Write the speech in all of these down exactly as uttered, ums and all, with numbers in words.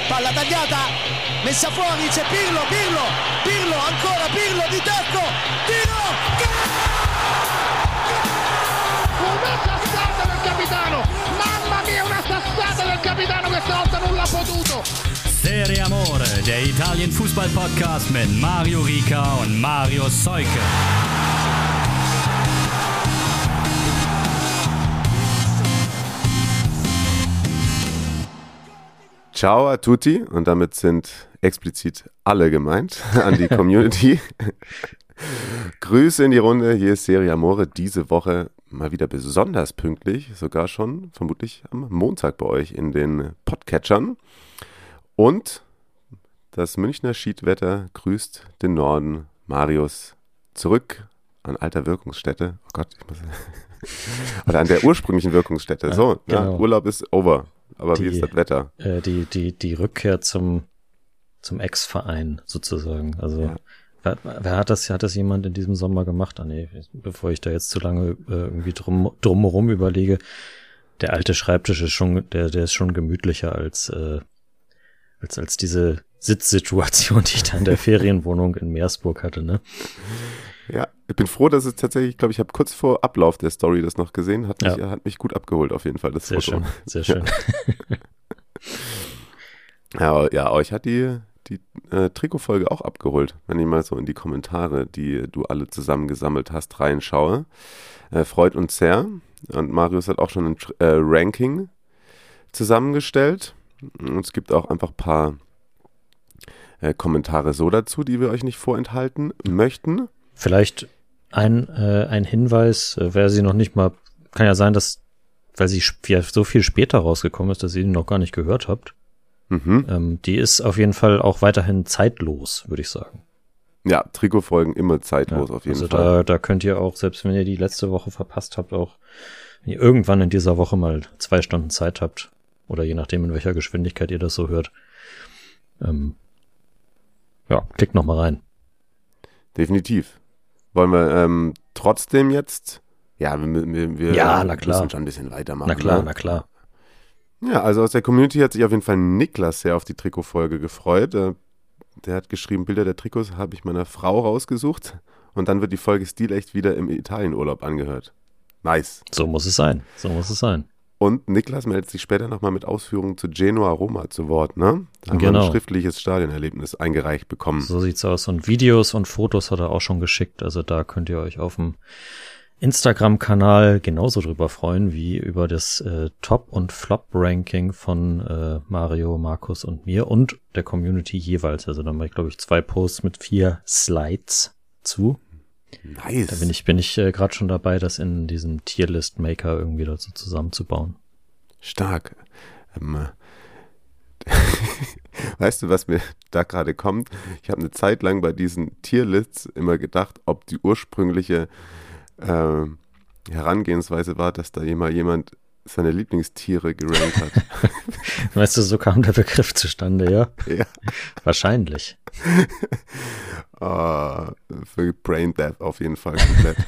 palla tagliata, messa fuori, c'è Pirlo, Pirlo, Pirlo, ancora Pirlo di tacco, tiro, una sassata del capitano, mamma mia, una sassata del capitano, questa volta non l'ha potuto. Serie Amore, der Italien-Fußball-Podcast mit Mario Rica und Mario Seuke. Ciao a tutti, und damit sind explizit alle gemeint, an die Community. Grüße in die Runde, hier ist Serie Amore, diese Woche mal wieder besonders pünktlich, sogar schon vermutlich am Montag bei euch in den Podcatchern. Und das Münchner Schiedwetter grüßt den Norden. Marius zurück an alter Wirkungsstätte. Oh Gott, ich muss oder an der ursprünglichen Wirkungsstätte. So, ja, genau. Urlaub ist over. Aber die, wie ist das Wetter? Äh, die, die, die Rückkehr zum, zum Ex-Verein sozusagen. Also, ja. wer, wer hat das, hat das jemand in diesem Sommer gemacht? Ah, nee, bevor ich da jetzt zu lange äh, irgendwie drum, drumherum überlege. Der alte Schreibtisch ist schon, der, der ist schon gemütlicher als, äh, als, als diese Sitzsituation, die ich da in der Ferienwohnung in Meersburg hatte, ne? Ja, ich bin froh, dass es tatsächlich, ich glaube, ich habe kurz vor Ablauf der Story das noch gesehen, hat mich, ja. hat mich gut abgeholt auf jeden Fall, das sehr Foto. Schön, sehr schön. Ja, ja, euch hat die, die äh, Trikotfolge auch abgeholt, wenn ich mal so in die Kommentare, die du alle zusammengesammelt hast, reinschaue. Äh, freut uns sehr. Und Marius hat auch schon ein äh, Ranking zusammengestellt. Und es gibt auch einfach ein paar äh, Kommentare so dazu, die wir euch nicht vorenthalten möchten. Vielleicht ein, äh, ein Hinweis, äh, wer sie noch nicht mal, kann ja sein, dass, weil sie sp- so viel später rausgekommen ist, dass ihr ihn noch gar nicht gehört habt. Mhm. Ähm, die ist auf jeden Fall auch weiterhin zeitlos, würde ich sagen. Ja, Trikotfolgen immer zeitlos, ja, auf jeden also Fall. Also da, da könnt ihr auch, selbst wenn ihr die letzte Woche verpasst habt, auch, wenn ihr irgendwann in dieser Woche mal zwei Stunden Zeit habt, oder je nachdem, in welcher Geschwindigkeit ihr das so hört, ähm, ja, klickt noch mal rein. Definitiv. Wollen wir ähm, trotzdem jetzt, ja, wir, wir, wir ja, na klar. müssen schon ein bisschen weitermachen. Na klar, ne? na klar. Ja, also aus der Community hat sich auf jeden Fall Niklas sehr auf die Trikotfolge gefreut. Äh, der hat geschrieben, Bilder der Trikots habe ich meiner Frau rausgesucht und dann wird die Folge stilecht wieder im Italienurlaub angehört. Nice. So muss es sein, so muss es sein. Und Niklas meldet sich später nochmal mit Ausführungen zu Genua Roma zu Wort, ne? Da haben genau. wir ein schriftliches Stadionerlebnis eingereicht bekommen. So sieht's aus. Und Videos und Fotos hat er auch schon geschickt. Also da könnt ihr euch auf dem Instagram-Kanal genauso drüber freuen, wie über das äh, Top- und Flop-Ranking von äh, Mario, Markus und mir und der Community jeweils. Also da mache ich, glaube ich, zwei Posts mit vier Slides zu. Nice. Da bin ich, bin ich äh, gerade schon dabei, das in diesem Tierlist-Maker irgendwie dazu zusammenzubauen. Stark. Ähm, weißt du, was mir da gerade kommt? Ich habe eine Zeit lang bei diesen Tierlists immer gedacht, ob die ursprüngliche äh, Herangehensweise war, dass da jemand, jemand seine Lieblingstiere gerankt hat. Weißt du, so kam der Begriff zustande, ja? Ja. Wahrscheinlich. Oh, für Brain Death auf jeden Fall komplett.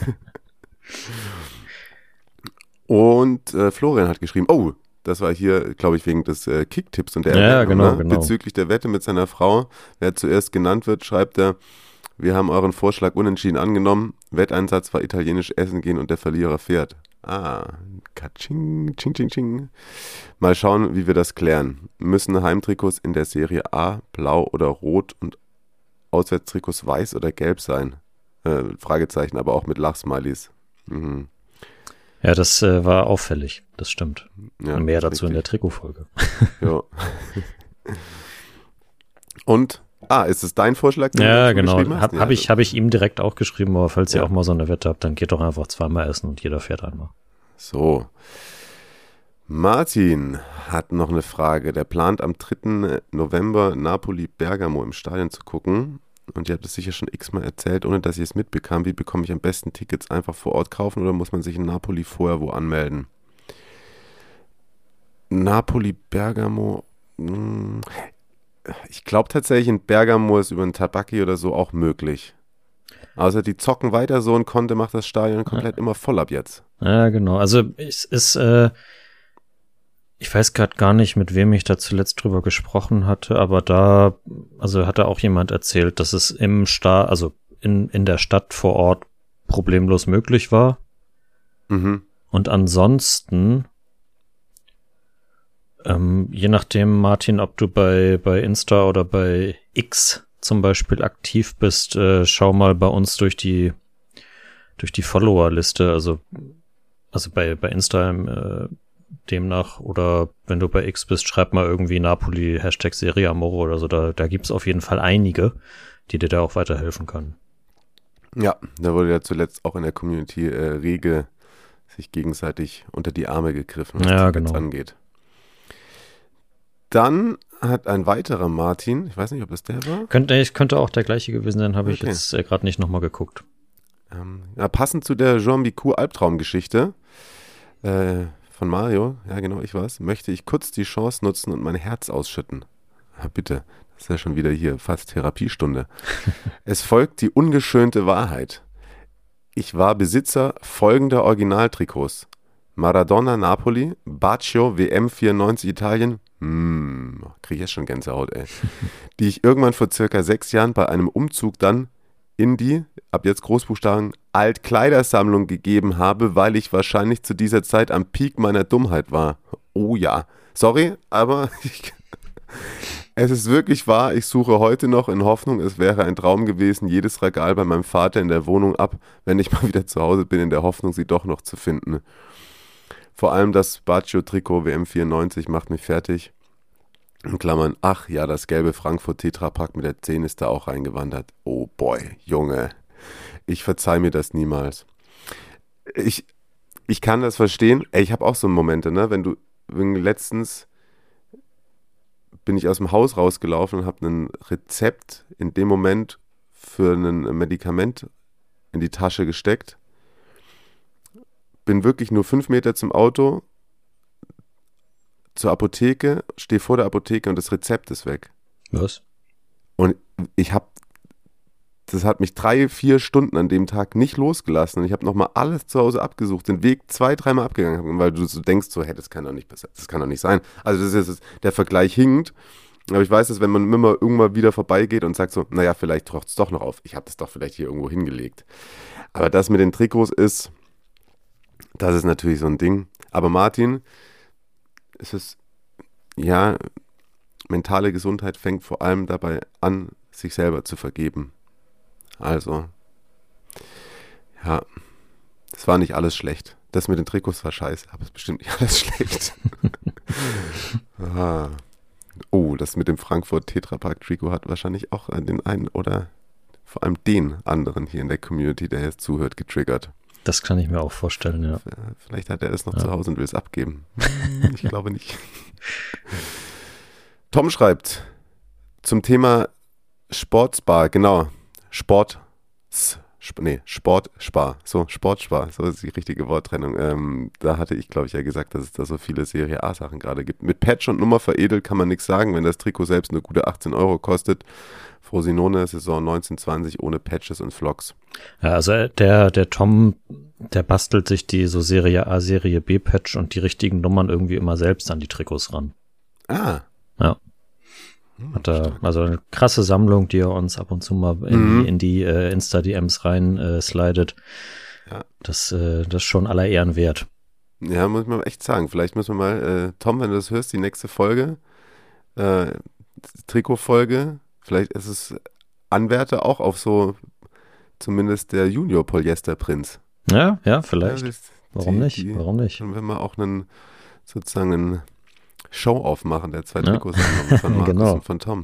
Und äh, Florian hat geschrieben, oh, das war hier, glaube ich, wegen des äh, Kick-Tipps und der ja, Erwähnung, genau, ne? genau. Bezüglich der Wette mit seiner Frau. Wer zuerst genannt wird, schreibt er, wir haben euren Vorschlag unentschieden angenommen. Wetteinsatz war italienisch essen gehen und der Verlierer fährt. Ah, katsching, ching, ching, ching. Mal schauen, wie wir das klären. Müssen Heimtrikots in der Serie A blau oder rot und Auswärtstrikots weiß oder gelb sein? Äh, Fragezeichen, aber auch mit Lachsmilies. Mhm. Ja, das äh, war auffällig, das stimmt. Ja, und mehr dazu richtig. In der Trikotfolge. Ja. Und, ah, ist es dein Vorschlag? Den Ja, du genau. geschrieben hast? Habe Ja, hab ich, hab ich ihm direkt auch geschrieben, aber falls Ja. ihr auch mal so eine Wette habt, dann geht doch einfach zweimal essen und jeder fährt einmal. So. Martin hat noch eine Frage. Der plant am dritten November Napoli-Bergamo im Stadion zu gucken. Und ihr habt es sicher schon x-mal erzählt, ohne dass ich es mitbekam. Wie bekomme ich am besten Tickets? Einfach vor Ort kaufen oder muss man sich in Napoli vorher wo anmelden? Napoli-Bergamo. Mh, ich glaube tatsächlich, in Bergamo ist über einen Tabacchi oder so auch möglich. Außer die zocken weiter so und Conte macht das Stadion komplett ja. immer voll ab jetzt. Ja, genau. Also es ist, äh, ich weiß gerade gar nicht, mit wem ich da zuletzt drüber gesprochen hatte, aber da, also hatte auch jemand erzählt, dass es im Sta, also in, in der Stadt vor Ort problemlos möglich war. Mhm. Und ansonsten, ähm, je nachdem, Martin, ob du bei, bei Insta oder bei X zum Beispiel aktiv bist, äh, schau mal bei uns durch die, durch die Follower-Liste, also, also bei, bei Insta, äh, demnach, oder wenn du bei X bist, schreib mal irgendwie Napoli, Hashtag Serie Amore oder so, da, da gibt's auf jeden Fall einige, die dir da auch weiterhelfen können. Ja, da wurde ja zuletzt auch in der Community äh, rege sich gegenseitig unter die Arme gegriffen, was Ja, das genau. angeht. Dann hat ein weiterer Martin, ich weiß nicht, ob es der war. Könnte, ich könnte auch der gleiche gewesen sein, habe ich Okay. jetzt äh, gerade nicht nochmal geguckt. Ähm, ja, passend zu der Jean Bicou Albtraumgeschichte äh, von Mario, ja genau, ich weiß, möchte ich kurz die Chance nutzen und mein Herz ausschütten. Ja, bitte, das ist ja schon wieder hier fast Therapiestunde. Es folgt die ungeschönte Wahrheit. Ich war Besitzer folgender Originaltrikots. Maradona Napoli, Baccio W M vierundneunzig Italien, hm, krieg ich jetzt schon Gänsehaut, ey. Die ich irgendwann vor circa sechs Jahren bei einem Umzug dann in die, ab jetzt Großbuchstaben, Altkleidersammlung gegeben habe, weil ich wahrscheinlich zu dieser Zeit am Peak meiner Dummheit war. Oh ja. Sorry, aber ich, es ist wirklich wahr, ich suche heute noch in Hoffnung, es wäre ein Traum gewesen, jedes Regal bei meinem Vater in der Wohnung ab, wenn ich mal wieder zu Hause bin, in der Hoffnung, sie doch noch zu finden. Vor allem das Baccio-Trikot W M vierundneunzig macht mich fertig. In Klammern, ach ja, das gelbe Frankfurt-Tetrapack mit der zehn ist da auch reingewandert. Oh boy, Junge, ich verzeih mir das niemals. Ich, ich kann das verstehen. Ey, ich habe auch so Momente, ne, wenn du, wenn letztens bin ich aus dem Haus rausgelaufen und habe ein Rezept in dem Moment für ein Medikament in die Tasche gesteckt. Bin wirklich nur fünf Meter zum Auto, zur Apotheke, stehe vor der Apotheke und das Rezept ist weg. Was? Und ich habe, das hat mich drei, vier Stunden an dem Tag nicht losgelassen. Und ich habe nochmal alles zu Hause abgesucht, den Weg zwei, dreimal abgegangen, weil du so denkst, so, hey, das kann doch nicht besser, das kann doch nicht sein. Also das ist, der Vergleich hinkt. Aber ich weiß, dass wenn man immer irgendwann wieder vorbeigeht und sagt so, naja, vielleicht taucht es doch noch auf. Ich habe das doch vielleicht hier irgendwo hingelegt. Aber das mit den Trikots ist, das ist natürlich so ein Ding. Aber Martin, es ist, ja, mentale Gesundheit fängt vor allem dabei an, sich selber zu vergeben. Also, ja, das war nicht alles schlecht. Das mit den Trikots war scheiße, aber es ist bestimmt nicht alles schlecht. ah. Oh, das mit dem Frankfurt Tetrapack-Trikot hat wahrscheinlich auch den einen oder vor allem den anderen hier in der Community, der jetzt zuhört, getriggert. Das kann ich mir auch vorstellen, ja. Vielleicht hat er es noch ja. zu Hause und will es abgeben. Ich glaube nicht. Tom schreibt zum Thema Sportspar, genau, Sport, nee, Sportspar, so, Sportspar, so ist die richtige Worttrennung. Ähm, da hatte ich, glaube ich, ja gesagt, dass es da so viele Serie A-Sachen gerade gibt. Mit Patch und Nummer veredelt kann man nichts sagen, wenn das Trikot selbst eine gute achtzehn Euro kostet. Frosinone, Saison neunzehn zwanzig ohne Patches und Vlogs. Ja, also der, der Tom, der bastelt sich die so Serie A, Serie B Patch und die richtigen Nummern irgendwie immer selbst an die Trikots ran. Ah. Ja. Hat er, also eine krasse Sammlung, die er uns ab und zu mal in mhm. die, in die äh, Insta-D Ms rein äh, slidet. Ja. Das, äh, das ist schon aller Ehren wert. Ja, muss man echt sagen. Vielleicht müssen wir mal, äh, Tom, wenn du das hörst, die nächste Folge, äh, Trikotfolge, vielleicht ist es Anwärter auch auf so zumindest der Junior-Polyester-Prinz. Ja, ja, vielleicht. Ja, das, Warum die, nicht? Die, Warum nicht? Dann werden wir auch einen, sozusagen eine Show aufmachen, der zwei Ja. Trikots von Markus Genau. und von Tom.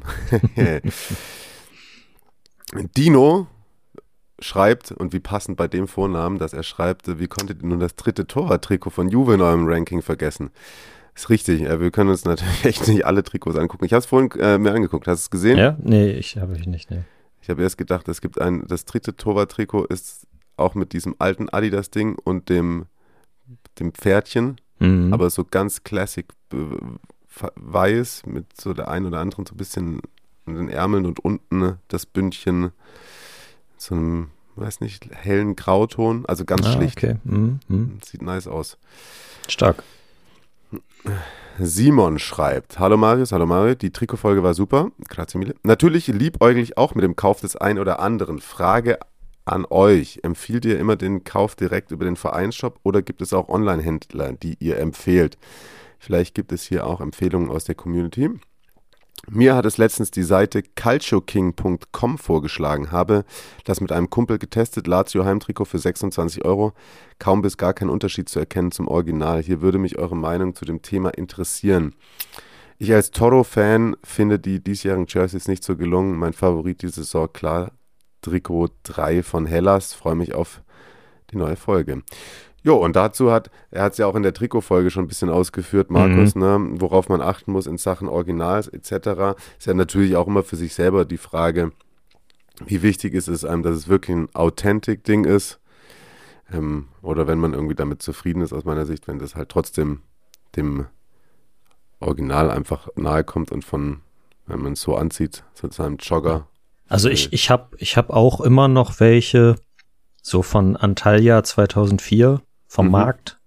Dino schreibt, und wie passend bei dem Vornamen, dass er schreibt, wie konntet ihr nun das dritte Torwart-Trikot von Juve in eurem Ranking vergessen? Ist richtig, äh, wir können uns natürlich echt nicht alle Trikots angucken. Ich habe es vorhin äh, mir angeguckt, hast du es gesehen? Ja? Nee, ich habe ich nicht, nee. Ich habe erst gedacht, es gibt ein, das dritte Torwart-Trikot ist auch mit diesem alten Adidas-Ding und dem, dem Pferdchen, Mhm. aber so ganz classic äh, weiß mit so der einen oder anderen so ein bisschen in den Ärmeln und unten das Bündchen so einem, weiß nicht, hellen Grauton, also ganz ah, schlicht. okay. Mhm. Mhm. Sieht nice aus. Stark. Simon schreibt, hallo Marius, hallo Mario, die Trikotfolge war super, grazie mille. Natürlich liebäuglich auch mit dem Kauf des ein oder anderen. Frage an euch, empfiehlt ihr immer den Kauf direkt über den Vereinsshop oder gibt es auch Online-Händler, die ihr empfehlt? Vielleicht gibt es hier auch Empfehlungen aus der Community. Mir hat es letztens die Seite calcio king punkt com vorgeschlagen, habe das mit einem Kumpel getestet, Lazio Heimtrikot für sechsundzwanzig Euro, kaum bis gar kein Unterschied zu erkennen zum Original. Hier würde mich eure Meinung zu dem Thema interessieren. Ich als Toro-Fan finde die diesjährigen Jerseys nicht so gelungen. Mein Favorit diese Saison, klar, Trikot drei von Hellas. Freue mich auf die neue Folge. Jo, und dazu hat, er hat es ja auch in der Trikotfolge schon ein bisschen ausgeführt, Markus, mhm. ne, worauf man achten muss in Sachen Originals et cetera. Ist ja natürlich auch immer für sich selber die Frage, wie wichtig ist es einem, dass es wirklich ein Authentic-Ding ist, ähm, oder wenn man irgendwie damit zufrieden ist, aus meiner Sicht, wenn das halt trotzdem dem Original einfach nahe kommt und von, wenn man es so anzieht, zu seinem Jogger. Also ich, ich habe ich hab auch immer noch welche, so von Antalya zweitausendvier, vom mhm. Markt.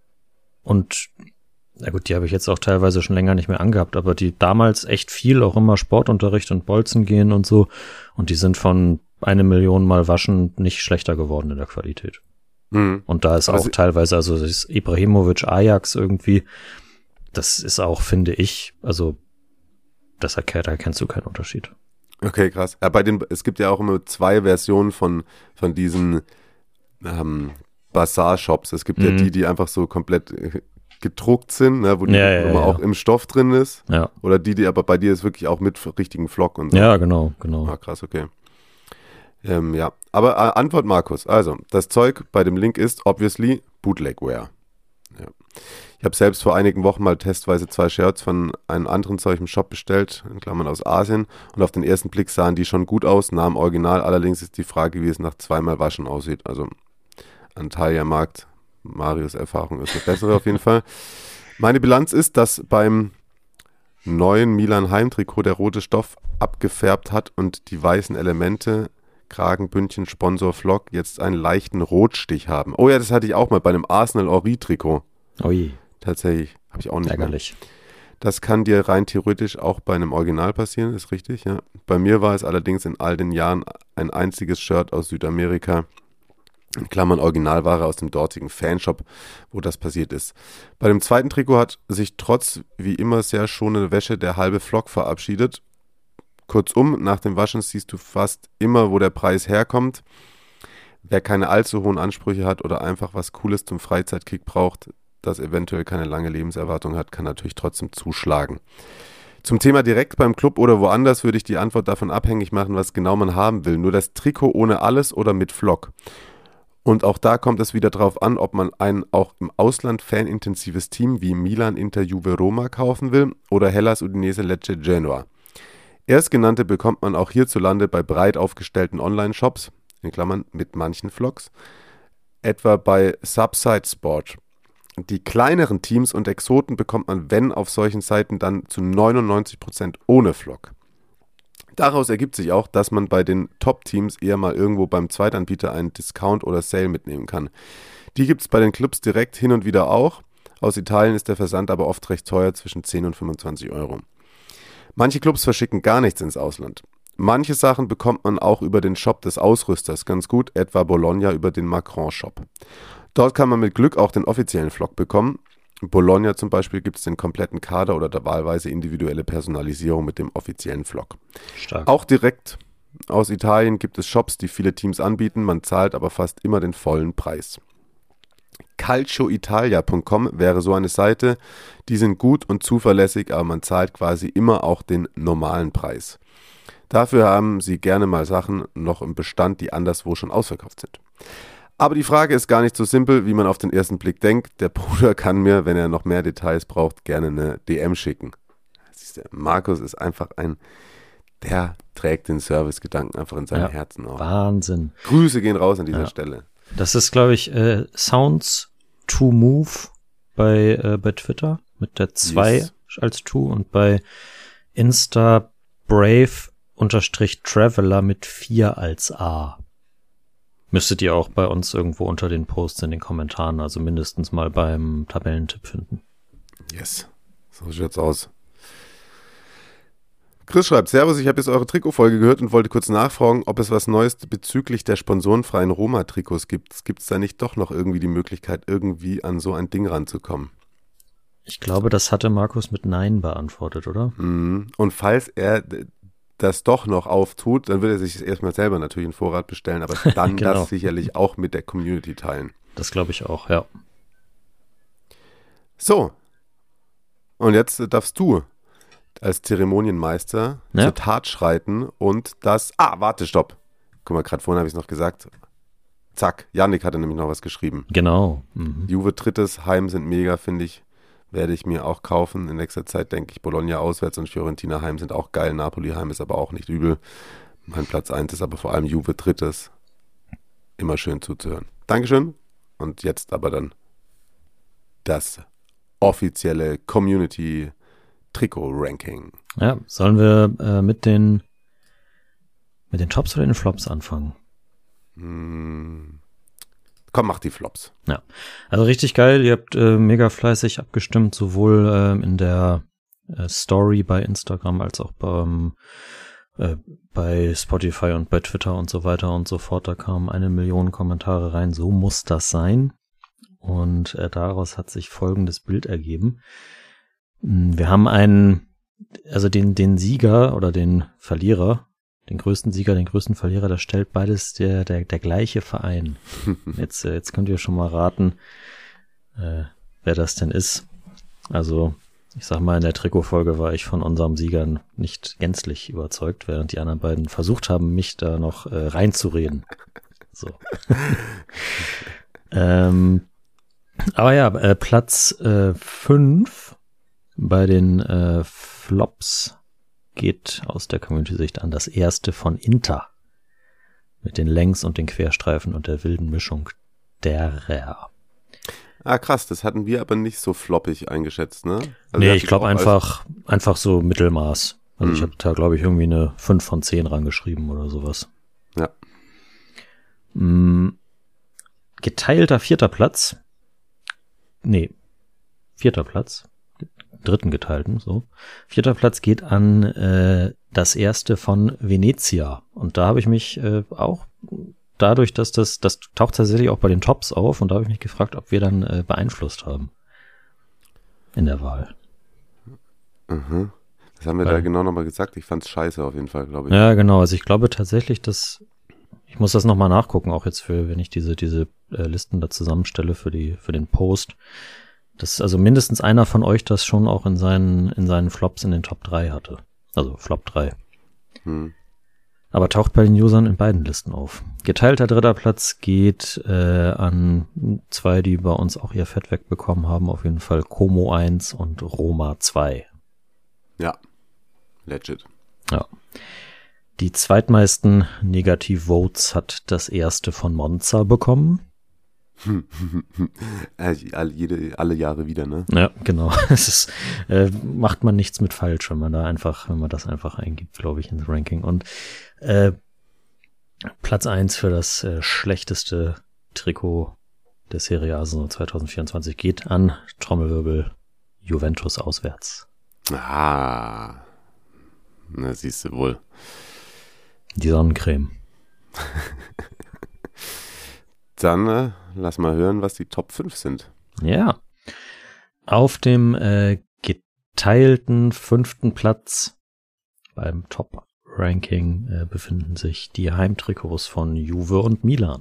Und na gut, die habe ich jetzt auch teilweise schon länger nicht mehr angehabt, aber die damals echt viel, auch immer Sportunterricht und Bolzen gehen und so. Und die sind von eine Million Mal waschen nicht schlechter geworden in der Qualität. Mhm. Und da ist aber auch teilweise, also das Ibrahimovic Ajax irgendwie, das ist auch, finde ich, also das erkennt, da erkennst du keinen Unterschied. Okay, krass. Ja, bei den, es gibt ja auch immer zwei Versionen von, von diesen ähm, Bazar-Shops. Es gibt mhm. ja die, die einfach so komplett gedruckt sind, ne, wo die ja, ja, Nummer ja. auch im Stoff drin ist. Ja. Oder die, die aber bei dir ist wirklich auch mit richtigen Flock und so. Ja, genau, genau. Ah, krass, okay. Ähm, ja, aber äh, Antwort Markus. Also, das Zeug bei dem Link ist obviously Bootlegware. Ja. Ich habe selbst vor einigen Wochen mal testweise zwei Shirts von einem anderen solchen Shop bestellt, in Klammern aus Asien, und auf den ersten Blick sahen die schon gut aus, nah am Original. Allerdings ist die Frage, wie es nach zweimal Waschen aussieht. Also Antalya Markt, Marius Erfahrung ist eine bessere auf jeden Fall. Meine Bilanz ist, dass beim neuen Milan Heimtrikot der rote Stoff abgefärbt hat und die weißen Elemente, Kragen, Bündchen, Sponsor, Flock, jetzt einen leichten Rotstich haben. Oh ja, das hatte ich auch mal bei einem Arsenal-Ori-Trikot. Ui. Tatsächlich, habe ich auch nicht ärgerlich. Mehr. Das kann dir rein theoretisch auch bei einem Original passieren, ist richtig, ja. Bei mir war es allerdings in all den Jahren ein einziges Shirt aus Südamerika, in Klammern Originalware aus dem dortigen Fanshop, wo das passiert ist. Bei dem zweiten Trikot hat sich trotz wie immer sehr schonende Wäsche der halbe Flock verabschiedet. Kurzum, nach dem Waschen siehst du fast immer, wo der Preis herkommt. Wer keine allzu hohen Ansprüche hat oder einfach was Cooles zum Freizeitkick braucht, das eventuell keine lange Lebenserwartung hat, kann natürlich trotzdem zuschlagen. Zum Thema direkt beim Club oder woanders würde ich die Antwort davon abhängig machen, was genau man haben will. Nur das Trikot ohne alles oder mit Flock. Und auch da kommt es wieder drauf an, ob man ein auch im Ausland fanintensives Team wie Milan, Inter, Juve, Roma kaufen will oder Hellas, Udinese, Lecce, Genoa. Erstgenannte bekommt man auch hierzulande bei breit aufgestellten Online-Shops, in Klammern mit manchen Flocks, etwa bei Subside Sport. Die kleineren Teams und Exoten bekommt man, wenn auf solchen Seiten, dann zu neunundneunzig Prozent ohne Flock. Daraus ergibt sich auch, dass man bei den Top-Teams eher mal irgendwo beim Zweitanbieter einen Discount oder Sale mitnehmen kann. Die gibt es bei den Clubs direkt hin und wieder auch. Aus Italien ist der Versand aber oft recht teuer, zwischen zehn und fünfundzwanzig Euro. Manche Clubs verschicken gar nichts ins Ausland. Manche Sachen bekommt man auch über den Shop des Ausrüsters ganz gut, etwa Bologna über den Macron-Shop. Dort kann man mit Glück auch den offiziellen Flock bekommen. In Bologna zum Beispiel gibt es den kompletten Kader oder der wahlweise individuelle Personalisierung mit dem offiziellen Flock. Stark. Auch direkt aus Italien gibt es Shops, die viele Teams anbieten, man zahlt aber fast immer den vollen Preis. calcio italia punkt com wäre so eine Seite, die sind gut und zuverlässig, aber man zahlt quasi immer auch den normalen Preis. Dafür haben sie gerne mal Sachen noch im Bestand, die anderswo schon ausverkauft sind. Aber die Frage ist gar nicht so simpel, wie man auf den ersten Blick denkt. Der Bruder kann mir, wenn er noch mehr Details braucht, gerne eine D M schicken. Siehst du, Markus ist einfach ein, der trägt den Servicegedanken einfach in seinem ja, Herzen auf. Wahnsinn. Grüße gehen raus an dieser ja. Stelle. Das ist, glaube ich, äh, Sounds to Move bei, äh, bei Twitter mit der zwei yes. als To und bei Insta Brave unterstrich Traveler mit vier als A. Müsstet ihr auch bei uns irgendwo unter den Posts in den Kommentaren, also mindestens mal beim Tabellentipp finden. Yes. So schaut's aus. Chris schreibt, Servus, ich habe jetzt eure Trikotfolge gehört und wollte kurz nachfragen, ob es was Neues bezüglich der sponsorenfreien Roma-Trikots gibt. Gibt es da nicht doch noch irgendwie die Möglichkeit, irgendwie an so ein Ding ranzukommen? Ich glaube, das hatte Markus mit Nein beantwortet, oder? Mhm. Und falls er das doch noch auftut, dann wird er sich erstmal selber natürlich einen Vorrat bestellen, aber dann Genau. das sicherlich auch mit der Community teilen. Das glaube ich auch, ja. So, und jetzt darfst du als Zeremonienmeister Ja. zur Tat schreiten und das... Ah, warte, stopp. Guck mal, gerade vorhin habe ich es noch gesagt. Zack, Yannick hatte nämlich noch was geschrieben. Genau. Mhm. Juve drittes, Heim sind mega, finde ich. Werde ich mir auch kaufen. In nächster Zeit denke ich, Bologna auswärts und Fiorentina Heim sind auch geil. Napoli Heim ist aber auch nicht übel. Mein Platz eins ist aber vor allem Juve drittes. Immer schön zuzuhören. Dankeschön. Und jetzt aber dann das offizielle Community Trikot-Ranking. Ja, sollen wir äh, mit den mit den Tops oder den Flops anfangen? Hm. Komm, mach die Flops. Ja, also richtig geil. Ihr habt äh, mega fleißig abgestimmt, sowohl ähm, in der äh, Story bei Instagram als auch beim, äh, bei Spotify und bei Twitter und so weiter und so fort. Da kamen eine Million Kommentare rein. So muss das sein. Und äh, daraus hat sich folgendes Bild ergeben. Wir haben einen, also den, den Sieger oder den Verlierer, den größten Sieger, den größten Verlierer, das stellt beides der, der, der gleiche Verein. Jetzt, äh, jetzt könnt ihr schon mal raten, äh, wer das denn ist. Also, ich sag mal, in der Trikotfolge war ich von unserem Siegern nicht gänzlich überzeugt, während die anderen beiden versucht haben, mich da noch äh, reinzureden. So. ähm, aber ja, äh, Platz äh, fünf bei den äh, Flops geht aus der Community-Sicht an das erste von Inter. Mit den Längs- und den Querstreifen und der wilden Mischung derer. Ah, krass, das hatten wir aber nicht so floppig eingeschätzt, ne? Also nee, hat ich sich glaube auch als- einfach, einfach so Mittelmaß. Also Mhm. ich habe da, glaube ich, irgendwie eine fünf von zehn rangeschrieben oder sowas. Ja. Mm, geteilter vierter Platz. Nee, vierter Platz. Dritten geteilten, so. Vierter Platz geht an äh, das erste von Venezia. Und da habe ich mich äh, auch dadurch, dass das, das taucht tatsächlich auch bei den Tops auf und da habe ich mich gefragt, ob wir dann äh, beeinflusst haben in der Wahl. Mhm. Das haben wir Weil- da genau nochmal gesagt. Ich fand's scheiße auf jeden Fall, glaube ich. Ja, genau. Also ich glaube tatsächlich, dass ich muss das nochmal nachgucken, auch jetzt für, wenn ich diese, diese äh, Listen da zusammenstelle für die, für den Post. Dass also mindestens einer von euch das schon auch in seinen, in seinen Flops in den Top drei hatte. Also Flop drei. Hm. Aber taucht bei den Usern in beiden Listen auf. Geteilter dritter Platz geht äh, an zwei, die bei uns auch ihr Fett wegbekommen haben. Auf jeden Fall Como eins und Roma zwei. Ja, legit. Ja. Die zweitmeisten Negativ-Votes hat das erste von Monza bekommen. äh, alle, jede, alle Jahre wieder, ne? Ja, genau. Es ist, äh, macht man nichts mit falsch, wenn man da einfach, wenn man das einfach eingibt, glaube ich, ins Ranking. Und äh, Platz eins für das äh, schlechteste Trikot der Serie A Saison zwanzig vierundzwanzig geht an Trommelwirbel Juventus auswärts. Ah, na siehst du wohl. Die Sonnencreme. Dann äh, lass mal hören, was die Top fünf sind. Ja. Auf dem äh, geteilten fünften Platz beim Top-Ranking äh, befinden sich die Heimtrikots von Juve und Milan.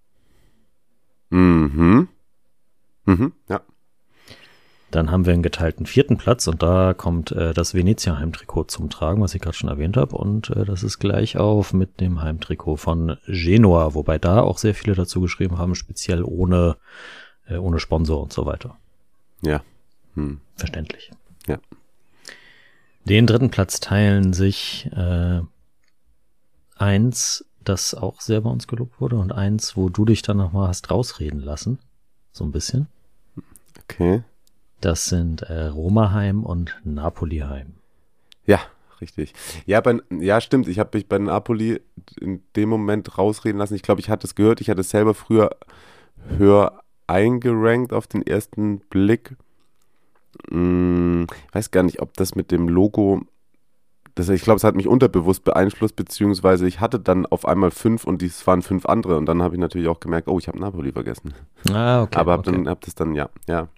Mhm. Mhm, ja. Dann haben wir einen geteilten vierten Platz und da kommt äh, das Venezia Heimtrikot zum Tragen, was ich gerade schon erwähnt habe. Und äh, das ist gleich auf mit dem Heimtrikot von Genoa, wobei da auch sehr viele dazu geschrieben haben, speziell ohne, äh, ohne Sponsor und so weiter. Ja. Hm. Verständlich. Ja. Den dritten Platz teilen sich äh, eins, das auch sehr bei uns gelobt wurde, und eins, wo du dich dann nochmal hast rausreden lassen. So ein bisschen. Okay. Das sind äh, Roma-Heim und Napoli-Heim. Ja, richtig. Ja, bei, ja, stimmt. Ich habe mich bei Napoli in dem Moment rausreden lassen. Ich glaube, ich hatte es gehört. Ich hatte es selber früher höher eingerankt auf den ersten Blick. mh, ich weiß gar nicht, ob das mit dem Logo, das, ich glaube, es hat mich unterbewusst beeinflusst, beziehungsweise ich hatte dann auf einmal fünf und es waren fünf andere und dann habe ich natürlich auch gemerkt, oh, ich habe Napoli vergessen. Ah, okay. Aber hab okay. dann hab das dann, ja, ja.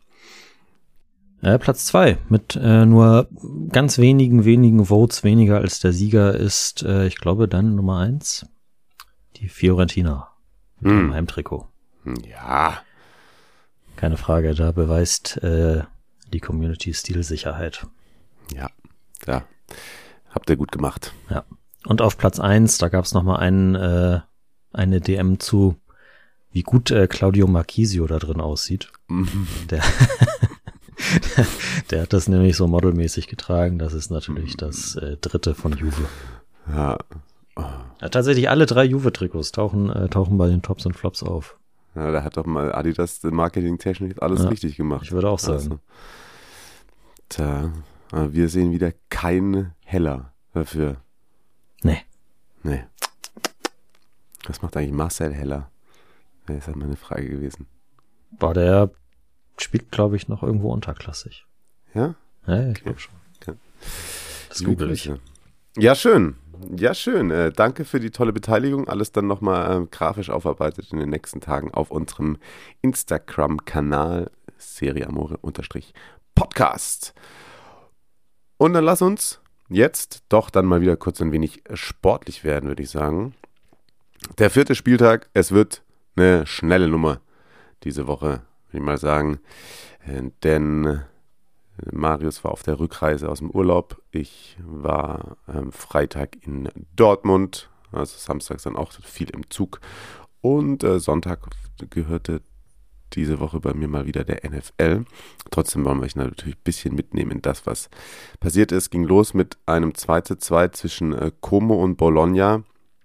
Äh, Platz zwei mit äh, nur ganz wenigen, wenigen Votes weniger als der Sieger ist, äh, ich glaube, dann Nummer eins, die Fiorentina mit Hm. dem Heimtrikot. Ja. Keine Frage, da beweist äh, die Community Stilsicherheit. Ja, ja. Habt ihr gut gemacht. Ja. Und auf Platz eins, da gab es nochmal einen, äh, eine D M zu, wie gut äh, Claudio Marchisio da drin aussieht. Der, der, der hat das nämlich so modelmäßig getragen. Das ist natürlich das äh, dritte von Juve. Ja. Ja, tatsächlich alle drei Juve-Trikots tauchen, äh, tauchen bei den Tops und Flops auf. Ja, da hat doch mal Adidas marketingtechnisch alles Ja, richtig gemacht. Ich würde auch sagen. Also, tja, aber wir sehen wieder keinen Heller dafür. Nee. Nee. Was macht eigentlich Marcel Heller? Das ist halt meine Frage gewesen. Boah, der spielt, glaube ich, noch irgendwo unterklassig. Ja? Ja, ich glaube schon. Okay. Das google ich. Ja, schön. Ja, schön. Äh, danke für die tolle Beteiligung. Alles dann nochmal äh, grafisch aufarbeitet in den nächsten Tagen auf unserem Instagram-Kanal Serie Amore unterstrich Podcast. Und dann lass uns jetzt doch dann mal wieder kurz ein wenig sportlich werden, würde ich sagen. Der vierte Spieltag, es wird eine schnelle Nummer diese Woche, würde ich mal sagen. Äh, denn Marius war auf der Rückreise aus dem Urlaub. Ich war ähm, Freitag in Dortmund, also samstags dann auch viel im Zug. Und äh, Sonntag gehörte diese Woche bei mir mal wieder der N F L. Trotzdem wollen wir euch natürlich ein bisschen mitnehmen in das, was passiert ist. Ging los mit einem zwei zu zwei zwischen äh, Como und Bologna.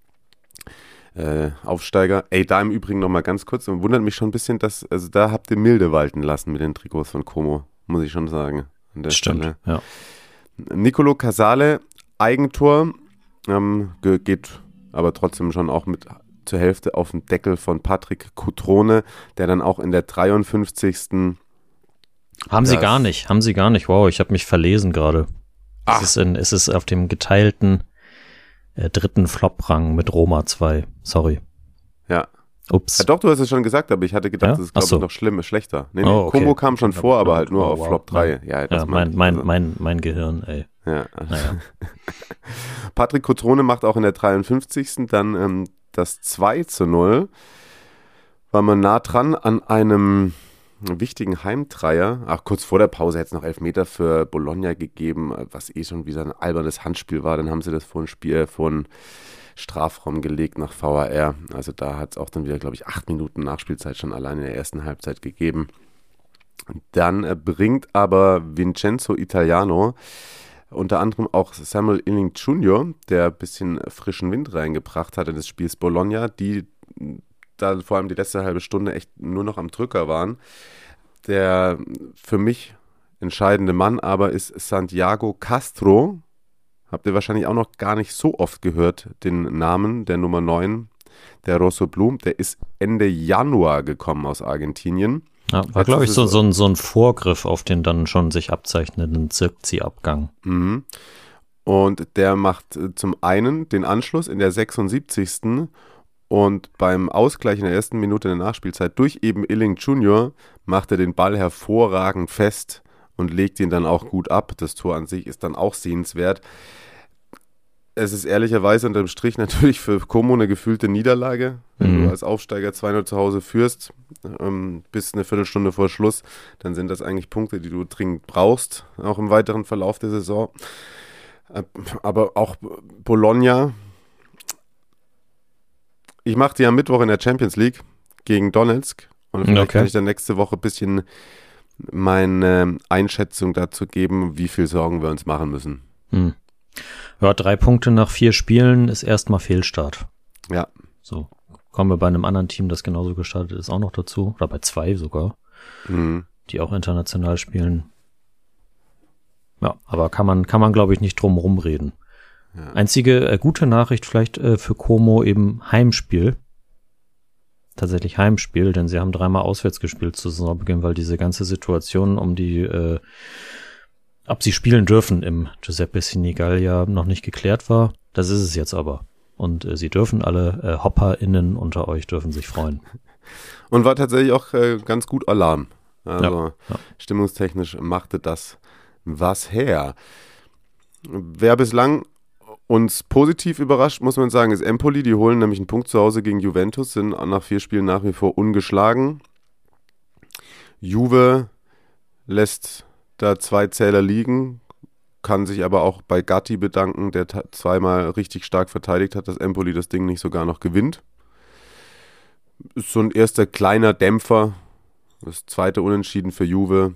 Äh, Aufsteiger. Ey, da im Übrigen nochmal ganz kurz, und wundert mich schon ein bisschen, dass, also da habt ihr milde walten lassen mit den Trikots von Como, muss ich schon sagen. An der Stimmt, Stelle. ja. Nicolo Casale, Eigentor, ähm, ge- geht aber trotzdem schon auch mit zur Hälfte auf den Deckel von Patrick Cutrone, der dann auch in der dreiundfünfzigsten Haben sie Das- gar nicht, haben sie gar nicht. Wow, ich habe mich verlesen gerade. Ach. Es ist, in, es ist auf dem geteilten äh, dritten Flop-Rang mit Roma zwei. Sorry. Ja. Ups. Ja, doch, du hast es schon gesagt, aber ich hatte gedacht, Ja? das ist, Ach glaube so. ich, noch schlimmer, schlechter. Nee, nee, Oh, okay. Como kam schon vor, aber halt nur Oh, auf wow. Flop drei. Mein- Ja, das Ja, meinte mein, ich. mein, Also, mein, mein Gehirn, ey. ja. Naja. Patrick Cutrone macht auch in der dreiundfünfzigsten dann ähm, das zwei zu null. War man nah dran an einem wichtigen Heimdreier. Ach, kurz vor der Pause hätte es noch Elfmeter für Bologna gegeben, was eh schon wieder ein albernes Handspiel war. Dann haben sie das vor ein Spiel, äh, vor einen Strafraum gelegt nach V A R. Also da hat es auch dann wieder, glaube ich, acht Minuten Nachspielzeit schon allein in der ersten Halbzeit gegeben. Dann äh, bringt aber Vincenzo Italiano, unter anderem auch Samuel Illing Junior, der ein bisschen frischen Wind reingebracht hat in das Spiel Bologna, die da vor allem die letzte halbe Stunde echt nur noch am Drücker waren. Der für mich entscheidende Mann aber ist Santiago Castro. Habt ihr wahrscheinlich auch noch gar nicht so oft gehört, den Namen der Nummer neun, der Rosso Blu. Der ist Ende Januar gekommen aus Argentinien. Ja, war, Jetzt glaube ist ich, so, es- so, ein, so ein Vorgriff auf den dann schon sich abzeichnenden Zirkzi-Abgang. Mhm. Und der macht äh, zum einen den Anschluss in der sechsundsiebzigsten und beim Ausgleich in der ersten Minute der Nachspielzeit durch eben Illing Junior macht er den Ball hervorragend fest und legt ihn dann auch gut ab. Das Tor an sich ist dann auch sehenswert. Es ist ehrlicherweise unterm Strich natürlich für Como eine gefühlte Niederlage. Wenn Mhm. du als Aufsteiger zwei null zu Hause führst, ähm, bis eine Viertelstunde vor Schluss, dann sind das eigentlich Punkte, die du dringend brauchst, auch im weiteren Verlauf der Saison. Äh, Aber auch Bologna. Ich mache die am Mittwoch in der Champions League gegen Donetsk und vielleicht Okay. kann ich dann nächste Woche ein bisschen meine Einschätzung dazu geben, wie viel Sorgen wir uns machen müssen. Hm. Ja, drei Punkte nach vier Spielen ist erstmal Fehlstart. Ja. So. Kommen wir bei einem anderen Team, das genauso gestartet ist, auch noch dazu. Oder bei zwei sogar, Mhm. die auch international spielen. Ja, aber kann man, kann man, glaube ich, nicht drum rumreden. Ja. Einzige äh, gute Nachricht vielleicht äh, für Como eben Heimspiel. tatsächlich Heimspiel, denn sie haben dreimal auswärts gespielt zu Saisonbeginn, weil diese ganze Situation um die, äh, ob sie spielen dürfen im Giuseppe Sinigallia noch nicht geklärt war. Das ist es jetzt aber. Und äh, sie dürfen alle, äh, HopperInnen unter euch dürfen sich freuen. Und war tatsächlich auch äh, ganz gut Alarm. Also Ja, ja. stimmungstechnisch machte das was her. Wer bislang uns positiv überrascht, muss man sagen, ist Empoli. Die holen nämlich einen Punkt zu Hause gegen Juventus, sind nach vier Spielen nach wie vor ungeschlagen. Juve lässt da zwei Zähler liegen, kann sich aber auch bei Gatti bedanken, der t- zweimal richtig stark verteidigt hat, dass Empoli das Ding nicht sogar noch gewinnt. Ist so ein erster kleiner Dämpfer. Das zweite Unentschieden für Juve.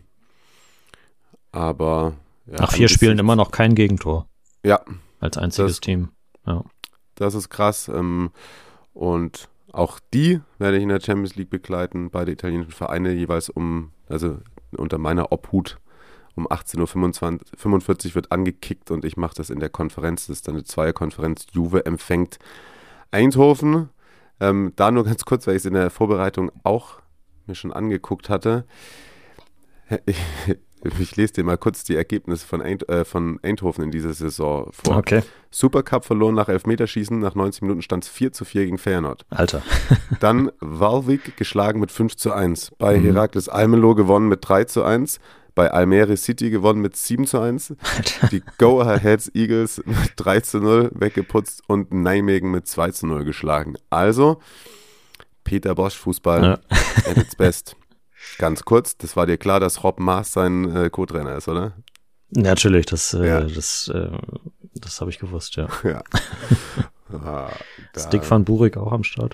Aber ja, Nach vier Spielen immer noch kein Gegentor Ja, als einziges Das- Team. Ja. das ist krass. ähm, Und auch die werde ich in der Champions League begleiten, beide italienischen Vereine jeweils um, also unter meiner Obhut um achtzehn Uhr fünfundvierzig wird angekickt und ich mache das in der Konferenz. Das ist dann eine Zweierkonferenz. Juve empfängt Eindhoven. Ähm, da nur ganz kurz, weil ich es in der Vorbereitung auch mir schon angeguckt hatte. Ich, ich lese dir mal kurz die Ergebnisse von, Eind, äh, von Eindhoven in dieser Saison vor. Okay. Supercup verloren nach Elfmeterschießen. Nach neunzig Minuten stand es vier zu vier gegen Feyenoord. Alter. Dann Walvik geschlagen mit fünf zu eins. Bei Mhm. Herakles Almelo gewonnen mit drei zu eins. Bei Almere City gewonnen mit sieben zu eins. Alter. Die Go Ahead Eagles mit drei zu null weggeputzt und Nijmegen mit zwei zu null geschlagen. Also, Peter Bosch Fußball Ja. at its best. Ganz kurz, das war dir klar, dass Rob Maas sein äh, Co-Trainer ist, oder? Natürlich, das, äh, Ja. das, äh, das habe ich gewusst, ja. Ja. Ah, da- Ist Dick van Burik auch am Start?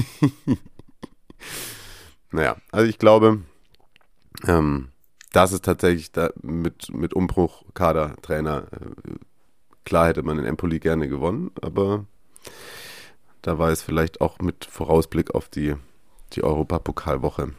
Naja, also ich glaube, ähm, das ist tatsächlich da mit, mit Umbruch Kader-Trainer. Äh, klar hätte man in Empoli gerne gewonnen, aber da war es vielleicht auch mit Vorausblick auf die, die Europapokalwoche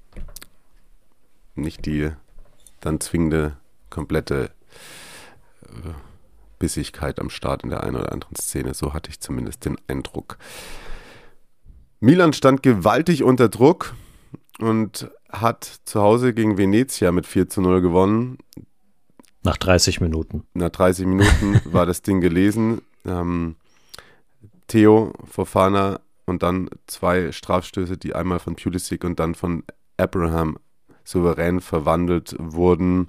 nicht die dann zwingende komplette äh, Bissigkeit am Start in der einen oder anderen Szene. So hatte ich zumindest den Eindruck. Milan stand gewaltig unter Druck und hat zu Hause gegen Venezia mit vier zu null gewonnen. Nach dreißig Minuten. Nach dreißig Minuten war das Ding gelesen. Ähm, Theo, Fofana und dann zwei Strafstöße, die einmal von Pulisic und dann von Abraham souverän verwandelt wurden.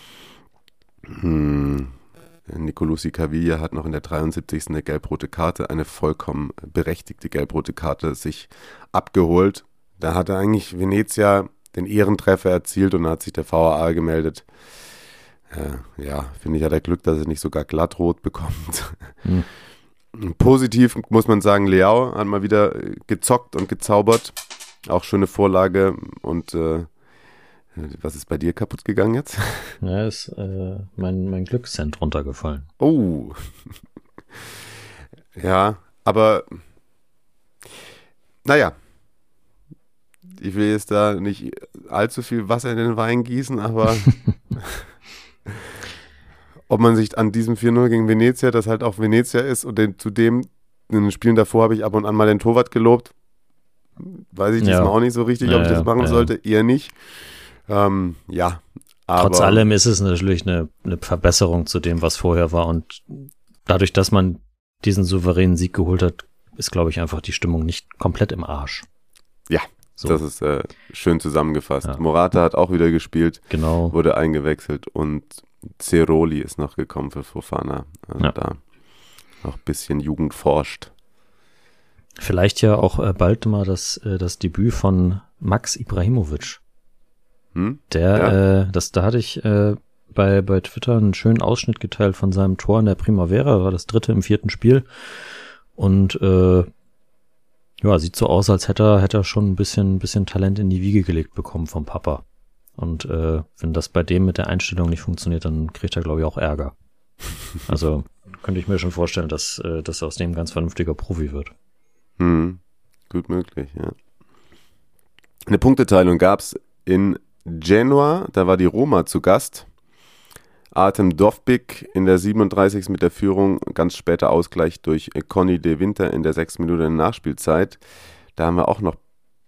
Hm. Nicolosi Cavilla hat noch in der dreiundsiebzigsten eine gelb-rote Karte, eine vollkommen berechtigte gelb-rote Karte sich abgeholt. Da hatte eigentlich Venezia den Ehrentreffer erzielt und dann hat sich der V A A gemeldet. Äh, ja, finde ich, hat er Glück, dass er nicht sogar glattrot bekommt. Hm. Positiv muss man sagen, Leao hat mal wieder gezockt und gezaubert. Auch schöne Vorlage und äh, was ist bei dir kaputt gegangen jetzt? Ja, ist äh, mein, mein Glückscent runtergefallen. Oh. Ja, aber naja, ich will jetzt da nicht allzu viel Wasser in den Wein gießen, aber ob man sich an diesem vier null gegen Venezia, das halt auch Venezia ist und den, zudem in den Spielen davor habe ich ab und an mal den Torwart gelobt, weiß ich Ja. diesmal auch nicht so richtig, ob Ja, ich das ja, machen ja. sollte, eher nicht. Ähm, ja, aber Trotz allem ist es natürlich eine, eine Verbesserung zu dem, was vorher war. Und dadurch, dass man diesen souveränen Sieg geholt hat, ist, glaube ich, einfach die Stimmung nicht komplett im Arsch. Ja, So, das ist äh, schön zusammengefasst. Ja. Morata hat auch wieder gespielt, genau. wurde eingewechselt und Ceroli ist noch gekommen für Fofana. Also Ja. da noch ein bisschen Jugend forscht. Vielleicht ja auch äh, bald mal das, äh, das Debüt von Max Ibrahimovic. Hm? Der, Ja. äh, das, da hatte ich äh, bei, bei Twitter einen schönen Ausschnitt geteilt von seinem Tor in der Primavera, war das dritte im vierten Spiel. Und äh, ja, sieht so aus, als hätte er, hätte er schon ein bisschen, ein bisschen Talent in die Wiege gelegt bekommen vom Papa. Und äh, wenn das bei dem mit der Einstellung nicht funktioniert, dann kriegt er, glaube ich, auch Ärger. Also könnte ich mir schon vorstellen, dass, äh, dass aus dem ein ganz vernünftiger Profi wird. Hm. Gut möglich, ja. Eine Punkteteilung gab es in Genua, da war die Roma zu Gast. Artem Dovbyk in der siebenunddreißigsten mit der Führung, ganz später Ausgleich durch Conny de Winter in der sechsten Minute der Nachspielzeit. Da haben wir auch noch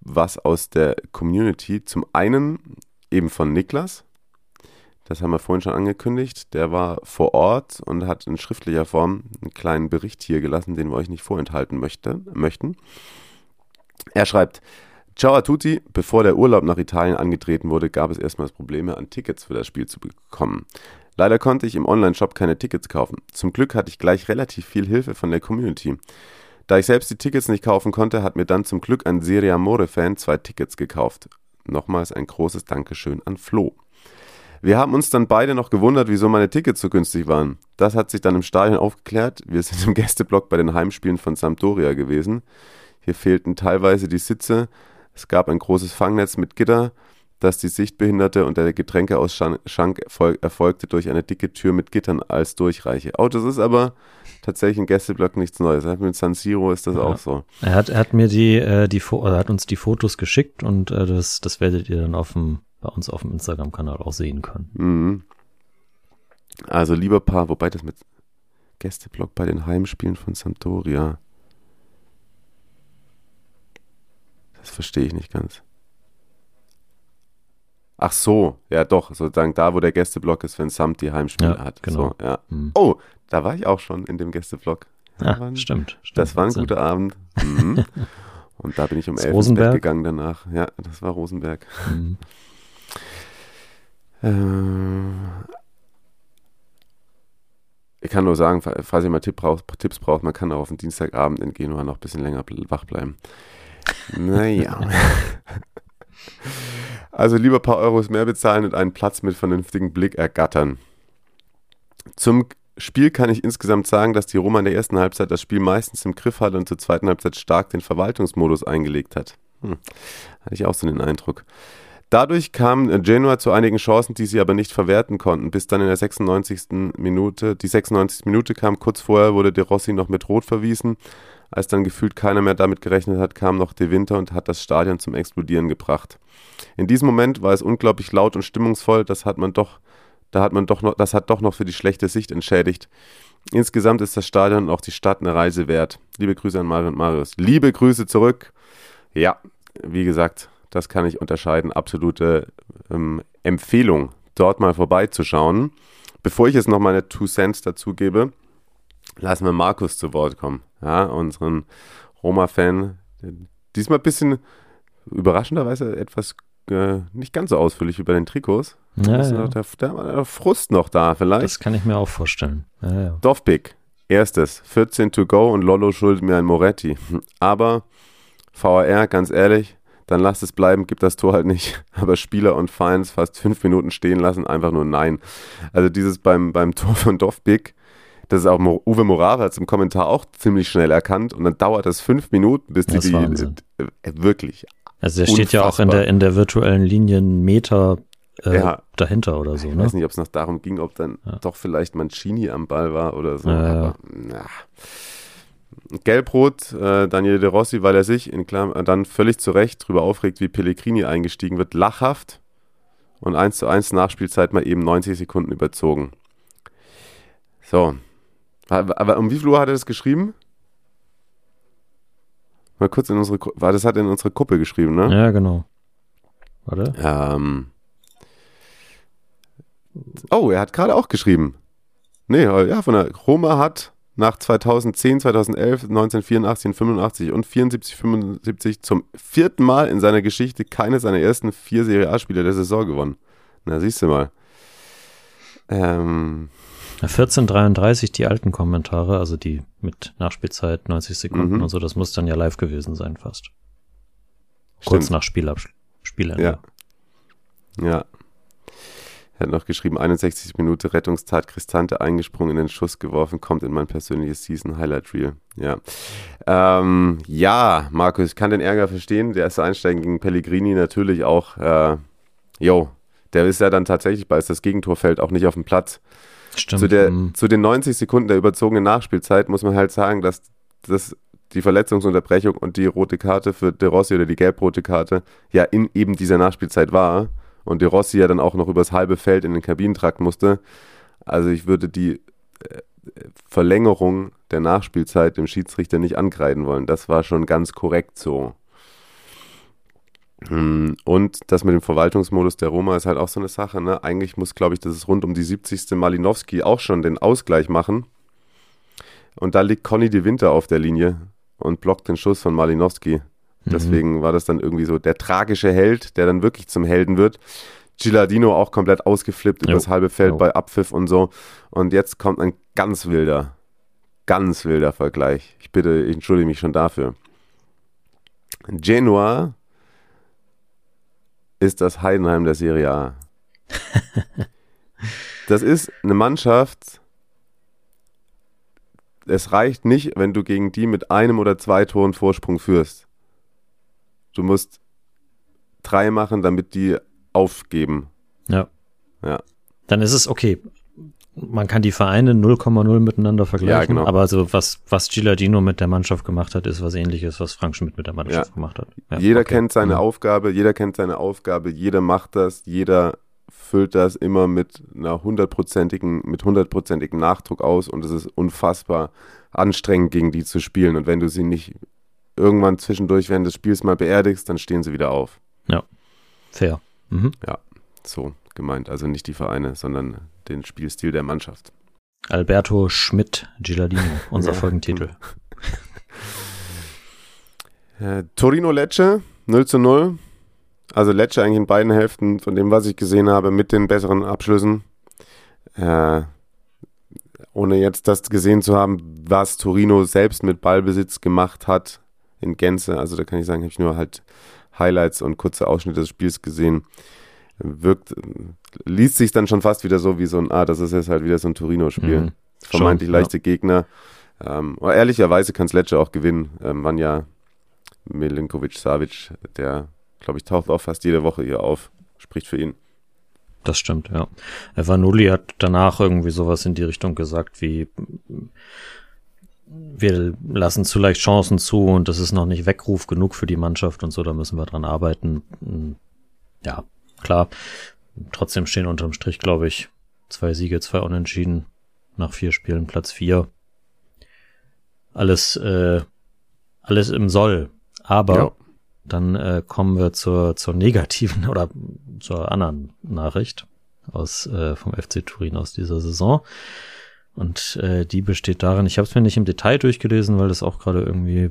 was aus der Community. Zum einen eben von Niklas. Das haben wir vorhin schon angekündigt. Der war vor Ort und hat in schriftlicher Form einen kleinen Bericht hier gelassen, den wir euch nicht vorenthalten möchte, möchten. Er schreibt: Ciao a tutti. Bevor der Urlaub nach Italien angetreten wurde, gab es erstmals Probleme, an Tickets für das Spiel zu bekommen. Leider konnte ich im Online-Shop keine Tickets kaufen. Zum Glück hatte ich gleich relativ viel Hilfe von der Community. Da ich selbst die Tickets nicht kaufen konnte, hat mir dann zum Glück ein Serie Amore-Fan zwei Tickets gekauft. Nochmals ein großes Dankeschön an Flo. Wir haben uns dann beide noch gewundert, wieso meine Tickets so günstig waren. Das hat sich dann im Stadion aufgeklärt. Wir sind im Gästeblock bei den Heimspielen von Sampdoria gewesen. Hier fehlten teilweise die Sitze. Es gab ein großes Fangnetz mit Gitter, das die Sichtbehinderte und der Getränkeausschank erfolgte durch eine dicke Tür mit Gittern als Durchreiche. Oh, das ist aber tatsächlich im Gästeblock nichts Neues. Mit San Siro ist das ja auch so. Er hat, er hat mir die, äh, die er hat uns die Fotos geschickt und äh, das, das werdet ihr dann auf dem, bei uns auf dem Instagram-Kanal auch sehen können. Mhm. Also lieber Paar, wobei das mit Gästeblock bei den Heimspielen von Sampdoria, das verstehe ich nicht ganz. Ach so, ja doch, sozusagen da, wo der Gästeblock ist, wenn Samt die Heimspiele ja, hat. Genau. So, ja. Mhm. Oh, da war ich auch schon in dem Gästeblock. Ja, war ein, stimmt, stimmt. Das war ein guter Abend. Mhm. Und da bin ich um elf ins Bett gegangen danach. Ja, das war Rosenberg. Mhm. Äh, ich kann nur sagen, falls ihr mal Tipp braucht, Tipps braucht, man kann auch auf den Dienstagabend in Genua noch ein bisschen länger wach bleiben. Naja. Also lieber ein paar Euros mehr bezahlen und einen Platz mit vernünftigem Blick ergattern. Zum Spiel kann ich insgesamt sagen, dass die Roma in der ersten Halbzeit das Spiel meistens im Griff hatte und zur zweiten Halbzeit stark den Verwaltungsmodus eingelegt hat. Hm. Hatte ich auch so den Eindruck. Dadurch kam Genoa zu einigen Chancen, die sie aber nicht verwerten konnten, bis dann in der sechsundneunzigsten Minute, die sechsundneunzigste Minute kam, kurz vorher wurde De Rossi noch mit Rot verwiesen. Als dann gefühlt keiner mehr damit gerechnet hat, kam noch De Winter und hat das Stadion zum Explodieren gebracht. In diesem Moment war es unglaublich laut und stimmungsvoll, das hat man doch, da hat man doch noch, das hat doch noch für die schlechte Sicht entschädigt. Insgesamt ist das Stadion und auch die Stadt eine Reise wert. Liebe Grüße an Mario und Marius. Liebe Grüße zurück. Ja, wie gesagt, das kann ich unterscheiden. Absolute ähm, Empfehlung, dort mal vorbeizuschauen. Bevor ich jetzt noch meine Two Cents dazu gebe, lassen wir Markus zu Wort kommen. Ja, unseren Roma-Fan. Diesmal ein bisschen überraschenderweise etwas äh, nicht ganz so ausführlich wie bei den Trikots. Ja, ist ja. noch der, der, der Frust noch da vielleicht. Das kann ich mir auch vorstellen. Ja, ja. Dovbik, erstes, vierzehn to go und Lollo schuldet mir ein Moretti. Aber V A R, ganz ehrlich, dann lasst es bleiben, gibt das Tor halt nicht. Aber Spieler und Fans fast fünf Minuten stehen lassen, einfach nur nein. Also dieses beim, beim Tor von Dovbik, das ist auch Uwe Morava hat es im Kommentar auch ziemlich schnell erkannt und dann dauert das fünf Minuten, bis die, die äh, wirklich also der steht ja auch in der, in der virtuellen Linie einen Meter äh, ja, dahinter oder so. Ich ne? weiß nicht, ob es noch darum ging, ob dann ja. doch vielleicht Mancini am Ball war oder so. Ja, aber, ja. Na. Gelb-Rot, äh, Daniele De Rossi, weil er sich in Klam- dann völlig zu Recht darüber aufregt, wie Pellegrini eingestiegen wird, lachhaft und eins zu eins Nachspielzeit mal eben neunzig Sekunden überzogen. So. Aber um wie viel Uhr hat er das geschrieben? Mal kurz in unsere, war das hat er in unsere Gruppe geschrieben, ne? Ja, genau. Warte. Ähm. Oh, er hat gerade auch geschrieben. Nee, ja, von der Roma hat nach zweitausendzehn, zweitausendelf, neunzehnhundertvierundachtzig, fünfundachtzig und vierundsiebzig, fünfundsiebzig zum vierten Mal in seiner Geschichte keine seiner ersten vier Serie A-Spiele der Saison gewonnen. Na, siehst du mal. Ähm. vierzehn dreiunddreißig die alten Kommentare, also die mit Nachspielzeit neunzig Sekunden mhm. und so, das muss dann ja live gewesen sein fast. Stimmt. Kurz nach Spielabsch- Spielende. Ja. Ja. Er hat noch geschrieben, einundsechzig Minute Rettungstat, Cristante eingesprungen, in den Schuss geworfen, kommt in mein persönliches Season-Highlight-Reel. Ja. Ähm, ja, Markus, ich kann den Ärger verstehen. Der erste Einsteigen gegen Pellegrini natürlich auch. Äh, jo, der ist ja dann tatsächlich, weil es das Gegentor fällt, auch nicht auf dem Platz. Stimmt. Zu, der, mhm. zu den neunzig Sekunden der überzogenen Nachspielzeit muss man halt sagen, dass das die Verletzungsunterbrechung und die rote Karte für De Rossi oder die gelb-rote Karte ja in eben dieser Nachspielzeit war und De Rossi ja dann auch noch übers halbe Feld in den Kabinentrakt musste. Also ich würde die äh, Verlängerung der Nachspielzeit dem Schiedsrichter nicht ankreiden wollen. Das war schon ganz korrekt so. Und das mit dem Verwaltungsmodus der Roma ist halt auch so eine Sache. Ne? Eigentlich muss, glaube ich, das ist rund um die siebzigste Malinowski auch schon den Ausgleich machen. Und da liegt Conny de Winter auf der Linie und blockt den Schuss von Malinowski. Mhm. Deswegen war das dann irgendwie so der tragische Held, der dann wirklich zum Helden wird. Gilardino auch komplett ausgeflippt über das halbe Feld jo. bei Abpfiff und so. Und jetzt kommt ein ganz wilder, ganz wilder Vergleich. Ich bitte, ich entschuldige mich schon dafür. Genoa ist das Heidenheim der Serie A. Das ist eine Mannschaft, es reicht nicht, wenn du gegen die mit einem oder zwei Toren Vorsprung führst. Du musst drei machen, damit die aufgeben. Ja. Ja. Dann ist es okay. Man kann die Vereine null Komma null miteinander vergleichen, ja, genau. aber so was, was Gilardino mit der Mannschaft gemacht hat, ist was Ähnliches, was Frank Schmidt mit der Mannschaft ja. gemacht hat. Ja, jeder okay. kennt seine mhm. Aufgabe, jeder kennt seine Aufgabe, jeder macht das, jeder füllt das immer mit einer hundertprozentigen, mit hundertprozentigem Nachdruck aus und es ist unfassbar anstrengend, gegen die zu spielen. Und wenn du sie nicht irgendwann zwischendurch während des Spiels mal beerdigst, dann stehen sie wieder auf. Ja, fair. Mhm. Ja, so gemeint. Also nicht die Vereine, sondern den Spielstil der Mannschaft. Alberto Schmidt Gilardino, unser ja. Folgentitel. äh, Torino Lecce, null zu null. Also Lecce eigentlich in beiden Hälften, von dem, was ich gesehen habe, mit den besseren Abschlüssen. Äh, ohne jetzt das gesehen zu haben, was Torino selbst mit Ballbesitz gemacht hat in Gänze. Also da kann ich sagen, habe ich nur halt Highlights und kurze Ausschnitte des Spiels gesehen. Wirkt, liest sich dann schon fast wieder so wie so ein, ah, das ist jetzt halt wieder so ein Torino-Spiel. Mhm. Vermeintlich schon, leichte ja. Gegner. Ähm, aber ehrlicherweise kann es Lecce auch gewinnen. Ähm, waren ja Milinkovic-Savic, der, glaube ich, taucht auch fast jede Woche hier auf. Spricht für ihn. Das stimmt, ja. Vanoli hat danach irgendwie sowas in die Richtung gesagt wie, wir lassen zu leicht Chancen zu und das ist noch nicht Weckruf genug für die Mannschaft und so, da müssen wir dran arbeiten. Ja, klar. Trotzdem stehen unterm Strich, glaube ich, zwei Siege, zwei Unentschieden nach vier Spielen, Platz vier. Alles, äh, alles im Soll. Aber ja. dann äh, kommen wir zur, zur negativen oder zur anderen Nachricht aus äh, vom F C Turin aus dieser Saison. Und äh, die besteht darin, ich habe es mir nicht im Detail durchgelesen, weil das auch gerade irgendwie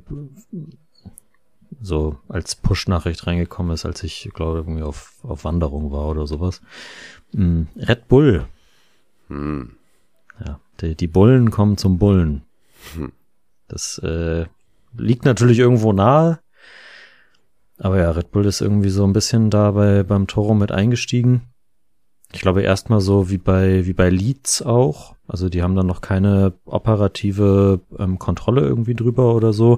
so als Push-Nachricht reingekommen ist, als ich, glaube irgendwie auf, auf Wanderung war oder sowas. Mhm. Red Bull. Hm. Ja, die, die Bullen kommen zum Bullen. Hm. Das äh, liegt natürlich irgendwo nahe. Aber ja, Red Bull ist irgendwie so ein bisschen da bei, beim Toro mit eingestiegen. Ich glaube erstmal so wie bei wie bei Leeds auch. Also die haben dann noch keine operative ähm, Kontrolle irgendwie drüber oder so.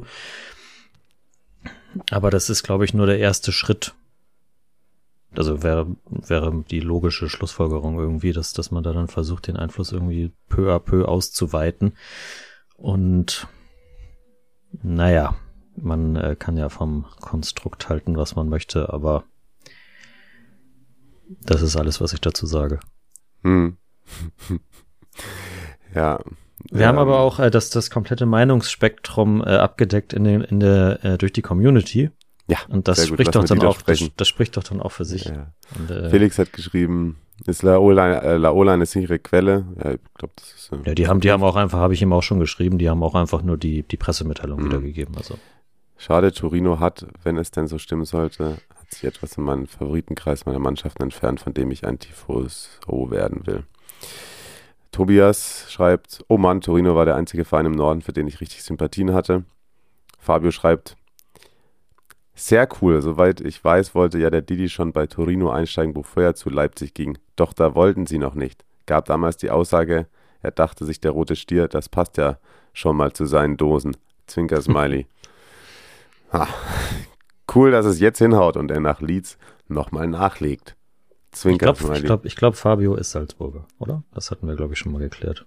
Aber das ist, glaube ich, nur der erste Schritt. Also wäre wäre die logische Schlussfolgerung irgendwie, dass dass man da dann versucht, den Einfluss irgendwie peu à peu auszuweiten. Und naja, man äh, kann ja vom Konstrukt halten, was man möchte, aber das ist alles, was ich dazu sage. Hm. ja. Wir ähm. haben aber auch äh, das, das komplette Meinungsspektrum äh, abgedeckt in den, in der, äh, durch die Community. Ja. Und das spricht doch dann auch, das, das spricht doch dann auch für sich. Ja. Und, äh, Felix hat geschrieben, ist Laola, äh, Laola eine sichere Quelle? Ja, ich glaube, das ist. Äh, ja, die haben, die haben auch einfach, habe ich ihm auch schon geschrieben, die haben auch einfach nur die, die Pressemitteilung mhm. wiedergegeben. Also. Schade, Torino hat, wenn es denn so stimmen sollte, hat sich etwas in meinen Favoritenkreis meiner Mannschaften entfernt, von dem ich ein Tifoso werden will. Tobias schreibt, oh Mann, Torino war der einzige Verein im Norden, für den ich richtig Sympathien hatte. Fabio schreibt, sehr cool, soweit ich weiß, wollte ja der Didi schon bei Torino einsteigen, bevor er zu Leipzig ging. Doch da wollten sie noch nicht. Gab damals die Aussage, er dachte sich, der rote Stier, das passt ja schon mal zu seinen Dosen. Zwinker-Smiley. Ha. Cool, dass es jetzt hinhaut und er nach Leeds nochmal nachlegt. Zwinker. Ich glaube, ich glaub, ich glaub, Fabio ist Salzburger, oder? Das hatten wir, glaube ich, schon mal geklärt.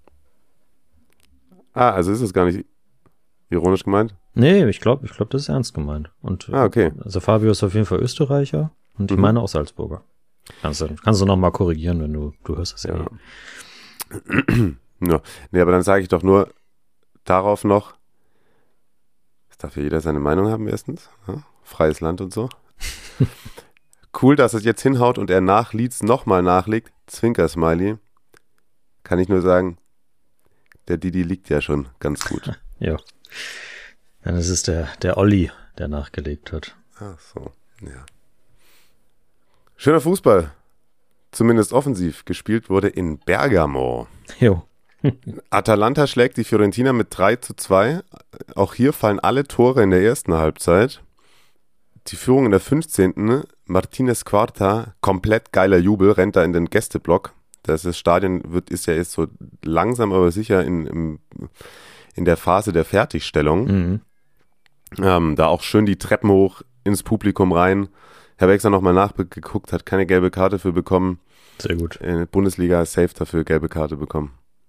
Ah, also ist es gar nicht ironisch gemeint? Nee, ich glaube, ich glaube, das ist ernst gemeint. Und, ah, okay. Also Fabio ist auf jeden Fall Österreicher und ich mhm. meine auch Salzburger. Kannst du, kannst du nochmal korrigieren, wenn du, du hörst es ja. ja. ja. Nee, aber dann sage ich doch nur darauf noch, es darf ja jeder seine Meinung haben erstens, ja? Freies Land und so. Cool, dass es jetzt hinhaut und er nach Leeds nochmal nachlegt. Zwinker-Smiley. Kann ich nur sagen, der Didi liegt ja schon ganz gut. Ja. Dann ist es der, der Olli, der nachgelegt hat. Ach so, ja. Schöner Fußball. Zumindest offensiv. Gespielt wurde in Bergamo. Jo. Atalanta schlägt die Fiorentina mit drei zu zwei. Auch hier fallen alle Tore in der ersten Halbzeit. Die Führung in der fünfzehnten Martinez Quarta, komplett geiler Jubel, rennt da in den Gästeblock. Das, das Stadion wird, ist ja jetzt so langsam, aber sicher in, in, in der Phase der Fertigstellung. Mhm. Ähm, da auch schön die Treppen hoch ins Publikum rein. Ich habe extra nochmal nachgeguckt, hat keine gelbe Karte für bekommen. Sehr gut. In der Bundesliga safe dafür gelbe Karte bekommen.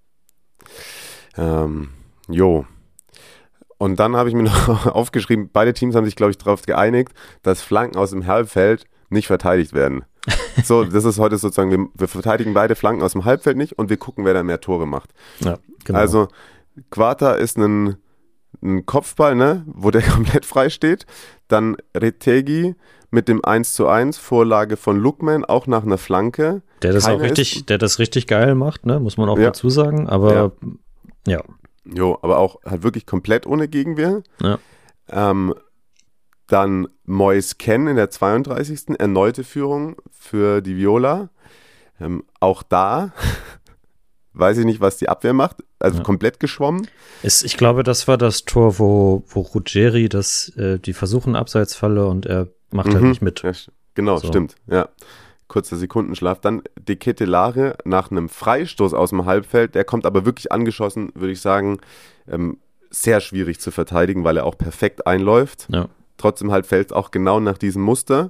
Ähm, jo. Und dann habe ich mir noch aufgeschrieben, beide Teams haben sich, glaube ich, darauf geeinigt, dass Flanken aus dem Halbfeld nicht verteidigt werden. So, das ist heute sozusagen, wir, wir verteidigen beide Flanken aus dem Halbfeld nicht und wir gucken, wer da mehr Tore macht. Ja, genau. Also, Quarta ist ein, ein Kopfball, ne, wo der komplett frei steht. Dann Retegi mit dem eins zu eins, Vorlage von Lookman, auch nach einer Flanke. Der das Keiner auch richtig, ist, der das richtig geil macht, ne, muss man auch ja. dazu sagen, aber ja. ja. Jo, aber auch halt wirklich komplett ohne Gegenwehr. Ja. Ähm, dann Moise Kean in der zweiunddreißigsten Erneute Führung für die Viola. Ähm, auch da weiß ich nicht, was die Abwehr macht. Also ja. komplett geschwommen. Es, ich glaube, das war das Tor, wo, wo Ruggeri, das, äh, die versuchen Abseitsfalle und er macht mhm. halt nicht mit. Ja, genau, so. Stimmt. Ja. Kurzer Sekundenschlaf. Dann De Ketelare nach einem Freistoß aus dem Halbfeld. Der kommt aber wirklich angeschossen, würde ich sagen. Ähm, sehr schwierig zu verteidigen, weil er auch perfekt einläuft. Ja. Trotzdem halt fällt es auch genau nach diesem Muster.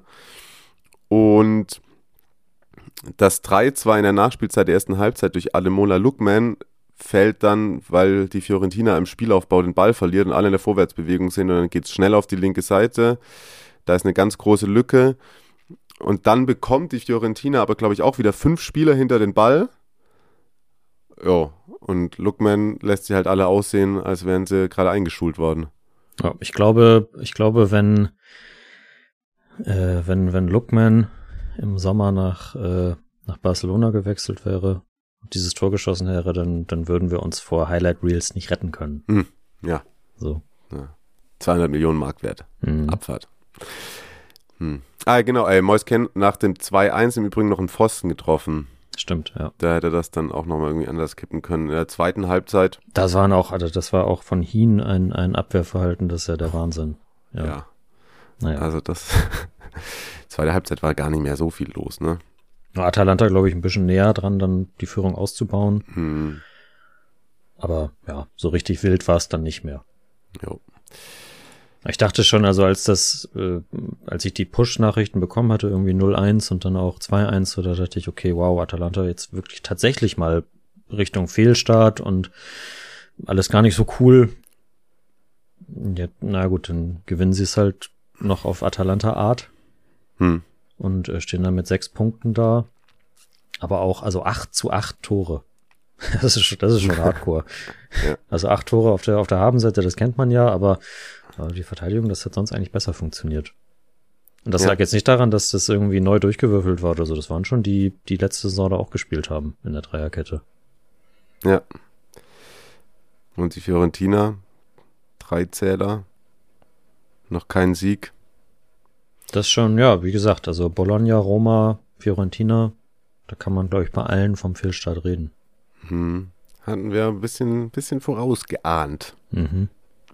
Und das drei zwei in der Nachspielzeit der ersten Halbzeit durch Ademola Lookman fällt dann, weil die Fiorentina im Spielaufbau den Ball verliert und alle in der Vorwärtsbewegung sind und dann geht es schnell auf die linke Seite. Da ist eine ganz große Lücke. Und dann bekommt die Fiorentina aber, glaube ich, auch wieder fünf Spieler hinter den Ball. Ja, und Lookman lässt sie halt alle aussehen, als wären sie gerade eingeschult worden. Ja, ich glaube, ich glaube, wenn, äh, wenn, wenn Lookman im Sommer nach, äh, nach Barcelona gewechselt wäre und dieses Tor geschossen wäre, dann, dann würden wir uns vor Highlight Reels nicht retten können. Hm, ja. So. ja. zweihundert Millionen Mark wert. Mhm. Abfahrt. Hm. Ah, genau, ey, Moise Kean nach dem zwei eins im Übrigen noch einen Pfosten getroffen. Stimmt, ja. Da hätte das dann auch nochmal irgendwie anders kippen können. In der zweiten Halbzeit. Das waren auch, also das war auch von Hien ein, ein Abwehrverhalten, das ist ja der Wahnsinn. Ja. ja. Naja. Also das, zweite Halbzeit war gar nicht mehr so viel los, ne? Atalanta, glaube ich, ein bisschen näher dran, dann die Führung auszubauen. Hm. Aber ja, so richtig wild war es dann nicht mehr. Jo. Ich dachte schon, also als das, äh, als ich die Push-Nachrichten bekommen hatte, irgendwie null eins und dann auch zwei eins, so da dachte ich, okay, wow, Atalanta jetzt wirklich tatsächlich mal Richtung Fehlstart und alles gar nicht so cool. Ja, na gut, dann gewinnen sie es halt noch auf Atalanta-Art Hm. und äh, stehen dann mit sechs Punkten da. Aber auch, also acht zu acht Tore. Das ist, das ist schon hardcore. Ja. Also acht Tore auf der, auf der Habenseite, das kennt man ja, aber Aber die Verteidigung, das hat sonst eigentlich besser funktioniert. Und das ja. lag jetzt nicht daran, dass das irgendwie neu durchgewürfelt war oder so. Das waren schon die, die letzte Saison da auch gespielt haben in der Dreierkette. Ja. Und die Fiorentina, drei Zähler, noch kein Sieg. Das schon, ja, wie gesagt, also Bologna, Roma, Fiorentina, da kann man, glaube ich, bei allen vom Fehlstart reden. Hm. Hatten wir ein bisschen, bisschen vorausgeahnt. Mhm.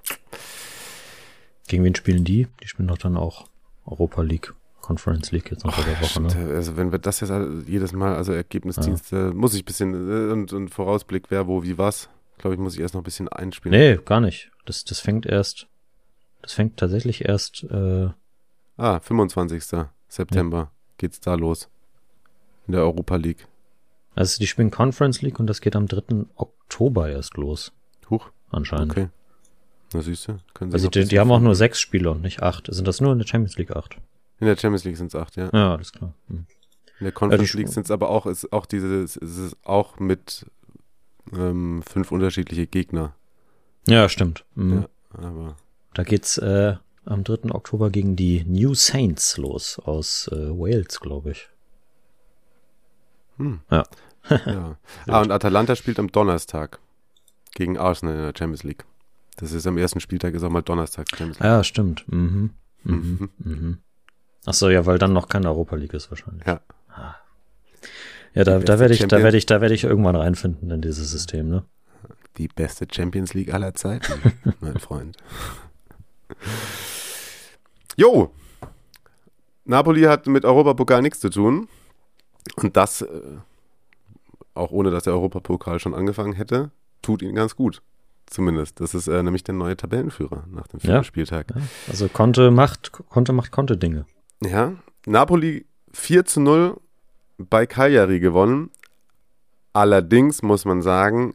Gegen wen spielen die? Die spielen doch dann auch Europa League, Conference League jetzt noch vor der Woche. Ne? Also wenn wir das jetzt jedes Mal, also Ergebnisdienste, ja. muss ich ein bisschen, und, und Vorausblick, wer, wo, wie, was, glaube ich, muss ich erst noch ein bisschen einspielen. Nee, gar nicht. Das, das fängt erst, das fängt tatsächlich erst, äh, ah, fünfundzwanzigsten September ja. geht's da los. In der Europa League. Also die spielen Conference League und das geht am dritten Oktober erst los. Huch. Anscheinend. Okay. Na siehst du, können sie also die, die haben auch nur sechs Spiele und nicht acht. Sind das nur in der Champions League acht? In der Champions League sind es acht, ja. Ja, alles klar. Hm. In der Conference ja, League sind es aber auch, ist auch diese, ist es auch mit ähm, fünf unterschiedliche Gegner. Ja, stimmt. Mhm. Ja, aber da geht's, äh, am dritten Oktober gegen die New Saints los aus äh, Wales, glaube ich. Hm. Ja. ja. Ah, und Atalanta spielt am Donnerstag gegen Arsenal in der Champions League. Das ist am ersten Spieltag, ist auch mal Donnerstag Champions League. Ja, stimmt. Mhm. Mhm. Mhm. Mhm. Achso, ja, weil dann noch keine Europa League ist wahrscheinlich. Ja. Ah. Ja, da, da werde ich, da werde ich, da werde ich irgendwann reinfinden in dieses System, ne? Die beste Champions League aller Zeiten, mein Freund. Jo! Napoli hat mit Europapokal nichts zu tun. Und das, äh, auch ohne dass der Europapokal schon angefangen hätte, tut ihnen ganz gut. Zumindest. Das ist äh, nämlich der neue Tabellenführer nach dem vierten Ja. Spieltag. Ja. Also Conte macht, Conte macht Conte Dinge. Ja, Napoli vier zu null bei Cagliari gewonnen. Allerdings muss man sagen,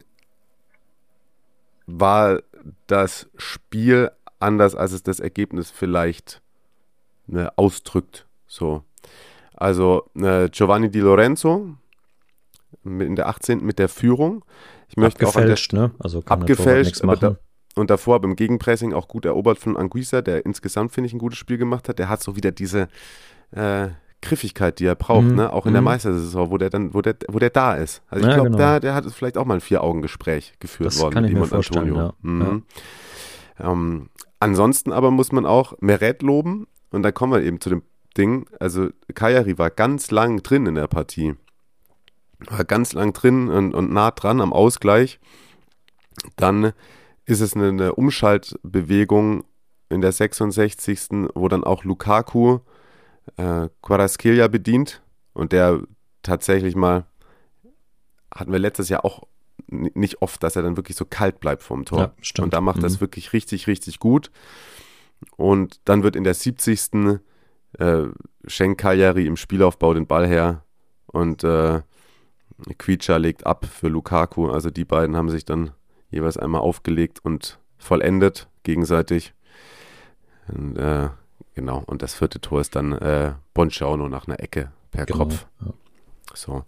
war das Spiel anders, als es das Ergebnis vielleicht ne, ausdrückt. So. Also äh, Giovanni Di Lorenzo mit, in der achtzehnten mit der Führung. Ich möchte abgefälscht, auch an der, ne? Also kann abgefälscht, nichts aber machen. da, und davor beim Gegenpressing auch gut erobert von Anguissa, der insgesamt, finde ich, ein gutes Spiel gemacht hat. Der hat so wieder diese äh, Griffigkeit, die er braucht, Mhm. ne? Auch in der Mhm. Meistersaison, wo der dann, wo der, wo der da ist. Also ich Ja, glaube, genau. da, der hat vielleicht auch mal ein Vier-Augen-Gespräch geführt Das worden kann mit ich ihm mir und vorstellen, Antonio. ja. Mhm. Ähm, ansonsten aber muss man auch Meret loben und da kommen wir eben zu dem Ding, also Cagliari war ganz lang drin in der Partie. War ganz lang drin und, und nah dran am Ausgleich. Dann ist es eine, eine Umschaltbewegung in der sechsundsechzigsten wo dann auch Lukaku äh, Kvaratskhelia bedient und der tatsächlich mal, hatten wir letztes Jahr auch n- nicht oft, dass er dann wirklich so kalt bleibt vorm Tor. Ja, stimmt. Und da macht Mhm. das wirklich richtig, richtig gut. Und dann wird in der siebzigsten Äh, schenkt Cagliari im Spielaufbau den Ball her und äh, Quicha legt ab für Lukaku. Also die beiden haben sich dann jeweils einmal aufgelegt und vollendet gegenseitig. Und, äh, genau, und das vierte Tor ist dann äh, Bongiorno nach einer Ecke per Genau, Kopf. ja. So.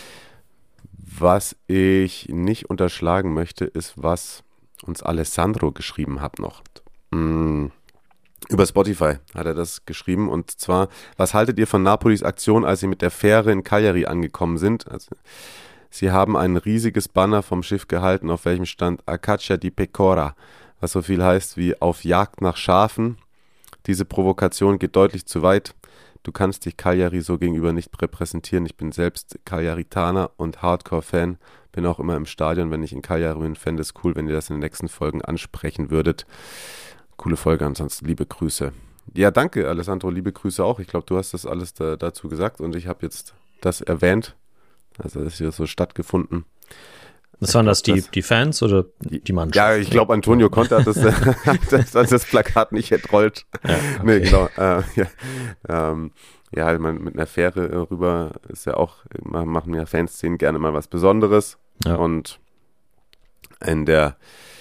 Was ich nicht unterschlagen möchte, ist, was uns Alessandro geschrieben hat noch. Mm. Über Spotify hat er das geschrieben und zwar, was haltet ihr von Napolis Aktion, als sie mit der Fähre in Cagliari angekommen sind? Also, sie haben ein riesiges Banner vom Schiff gehalten, auf welchem stand A caccia di pecora, was so viel heißt wie auf Jagd nach Schafen. Diese Provokation geht deutlich zu weit. Du kannst dich Cagliari so gegenüber nicht repräsentieren. Ich bin selbst Cagliaritaner und Hardcore-Fan, bin auch immer im Stadion, wenn ich in Cagliari bin. Fände es cool, wenn ihr das in den nächsten Folgen ansprechen würdet. Coole Folge, ansonsten liebe Grüße. Ja, danke Alessandro, liebe Grüße auch. Ich glaube, du hast das alles da, dazu gesagt und ich habe jetzt das erwähnt. Also das ist hier so stattgefunden. Was waren das, die, das- die Fans oder die Mannschaft? Ja, ich glaube, Antonio Conte hat das, das, das, das Plakat nicht entrollt. Ja, Nee, okay. genau. Äh, ja, ähm, ja, man, mit einer Fähre äh, rüber ist ja auch, ma- machen ja Fanszenen gerne mal was Besonderes. Ja. Und in der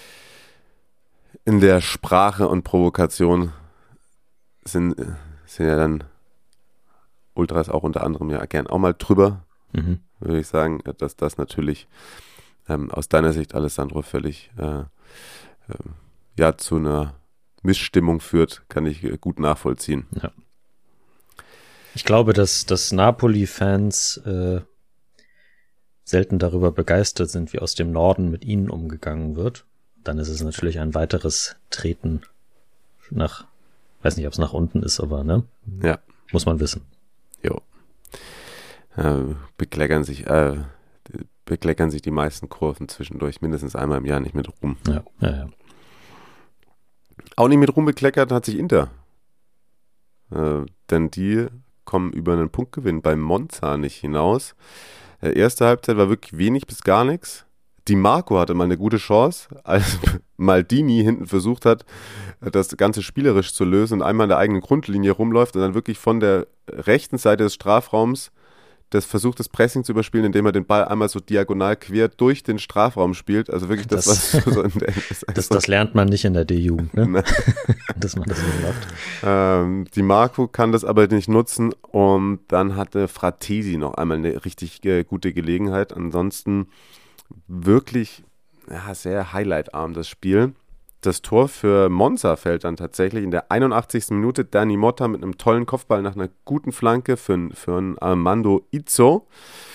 in der Sprache und Provokation sind, sind ja dann Ultras auch unter anderem ja gern auch mal drüber, Mhm. würde ich sagen, dass das natürlich ähm, aus deiner Sicht, Alessandro, völlig äh, äh, ja, zu einer Missstimmung führt, kann ich äh, gut nachvollziehen. Ich glaube, dass, dass Napoli-Fans äh, selten darüber begeistert sind, wie aus dem Norden mit ihnen umgegangen wird. Dann ist es natürlich ein weiteres Treten nach, weiß nicht, ob es nach unten ist, aber ne, Ja, muss man wissen. jo. Äh, bekleckern sich, äh, bekleckern sich die meisten Kurven zwischendurch mindestens einmal im Jahr nicht mit Ruhm. Ja, ja, ja. Auch nicht mit Ruhm bekleckert hat sich Inter. Äh, denn die kommen über einen Punktgewinn beim Monza nicht hinaus. Äh, erste Halbzeit war wirklich wenig bis gar nichts. Di Marco hatte mal eine gute Chance, als Maldini hinten versucht hat, das Ganze spielerisch zu lösen und einmal an der eigenen Grundlinie rumläuft und dann wirklich von der rechten Seite des Strafraums das versucht, das Pressing zu überspielen, indem er den Ball einmal so diagonal quer durch den Strafraum spielt. Also wirklich das, Das- was so in der, Das, das lernt man nicht in der D-Jugend, ne? Nein. dass man das so macht. Ähm, Di Marco kann das aber nicht nutzen und dann hatte Fratesi noch einmal eine richtig äh, gute Gelegenheit. Ansonsten wirklich ja, sehr highlightarm das Spiel. Das Tor für Monza fällt dann tatsächlich in der einundachtzigsten Minute. Dani Motta mit einem tollen Kopfball nach einer guten Flanke für, für einen Armando Izzo.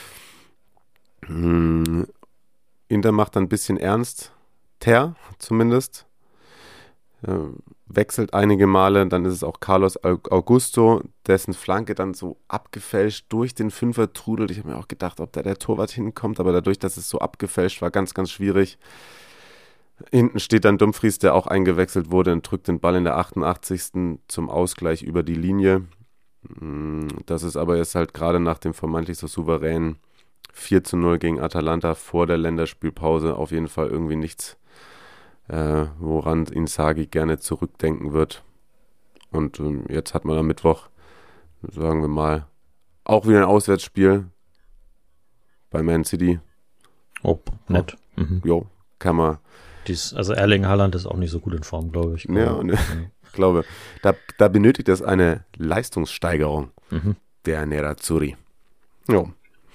Hm, Inter macht dann ein bisschen ernst. Ter zumindest. Äh, wechselt einige Male. Dann ist es auch Carlos Augusto, dessen Flanke dann so abgefälscht durch den Fünfer trudelt. Ich habe mir auch gedacht, ob da der Torwart hinkommt. Aber dadurch, dass es so abgefälscht war, ganz, ganz schwierig. Hinten steht dann Dumfries, der auch eingewechselt wurde und drückt den Ball in der achtundachtzigsten zum Ausgleich über die Linie. Das ist aber jetzt halt gerade nach dem vermeintlich so souveränen vier zu null gegen Atalanta vor der Länderspielpause auf jeden Fall irgendwie nichts, äh, woran Inzaghi gerne zurückdenken wird. Und ähm, jetzt hat man am Mittwoch, sagen wir mal, auch wieder ein Auswärtsspiel bei Man City. Oh, nett. Mhm. Jo, kann man... Dies, also Erling Haaland ist auch nicht so gut in Form, glaube ich. Ja, und, ich glaube, da, da benötigt es eine Leistungssteigerung mhm. der Nerazzurri. Jo.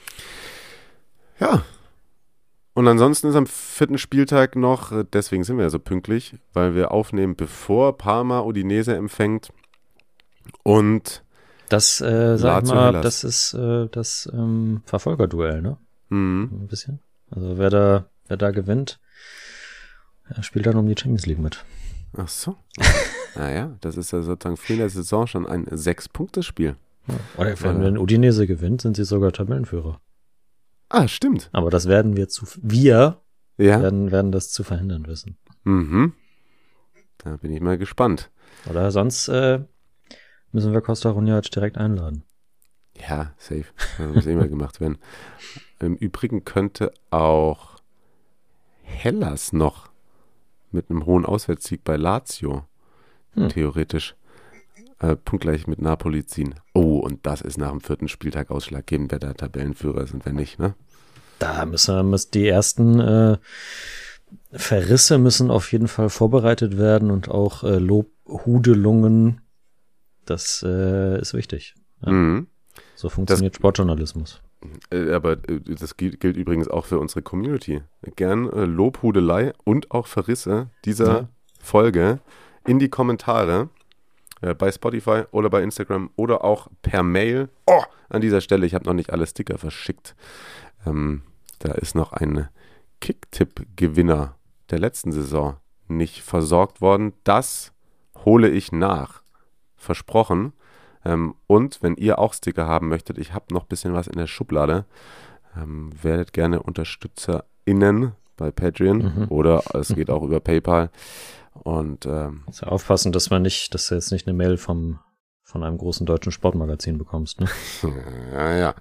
Ja. Und ansonsten ist am vierten Spieltag noch, deswegen sind wir ja so pünktlich, weil wir aufnehmen, bevor Parma Udinese empfängt und das, äh, sag ich Lazio mal, Hellas. das ist äh, das ähm, Verfolgerduell, ne? Mhm. Ein bisschen. Also wer da, wer da gewinnt, er spielt dann um die Champions League mit. Ach so. Naja, das ist ja sozusagen früh in der Saison schon ein Sechs-Punkte-Spiel. Ja. Oder wenn, wenn Udinese gewinnt, sind sie sogar Tabellenführer. Ah, stimmt. Aber das werden wir zu, wir Ja. werden, werden das zu verhindern wissen. Mhm. Da bin ich mal gespannt. Oder sonst äh, müssen wir Costa Runjac direkt einladen. Ja, safe. Das muss immer gemacht werden. Im Übrigen könnte auch Hellas noch mit einem hohen Auswärtssieg bei Lazio Hm. theoretisch äh, punktgleich mit Napoli ziehen. Oh, und das ist nach dem vierten Spieltag ausschlaggebend, wer der Tabellenführer ist und wer nicht, ne? Da müssen, müssen die ersten äh, Verrisse müssen auf jeden Fall vorbereitet werden und auch äh, Lobhudelungen. Das äh, ist wichtig. Ja. Mhm. So funktioniert das, Sportjournalismus. Äh, aber äh, das gilt, gilt übrigens auch für unsere Community. Gern äh, Lobhudelei und auch Verrisse dieser ja. Folge in die Kommentare äh, bei Spotify oder bei Instagram oder auch per Mail. Oh, an dieser Stelle, ich habe noch nicht alle Sticker verschickt. Ähm, da ist noch ein Kicktipp-Gewinner der letzten Saison nicht versorgt worden. Das hole ich nach. Versprochen. Ähm, und wenn ihr auch Sticker haben möchtet, ich habe noch ein bisschen was in der Schublade, ähm, werdet gerne UnterstützerInnen bei Patreon mhm. oder es geht auch über PayPal. Und ähm, also aufpassen, dass man nicht, dass du jetzt nicht eine Mail vom von einem großen deutschen Sportmagazin bekommst, ne? ja, ja.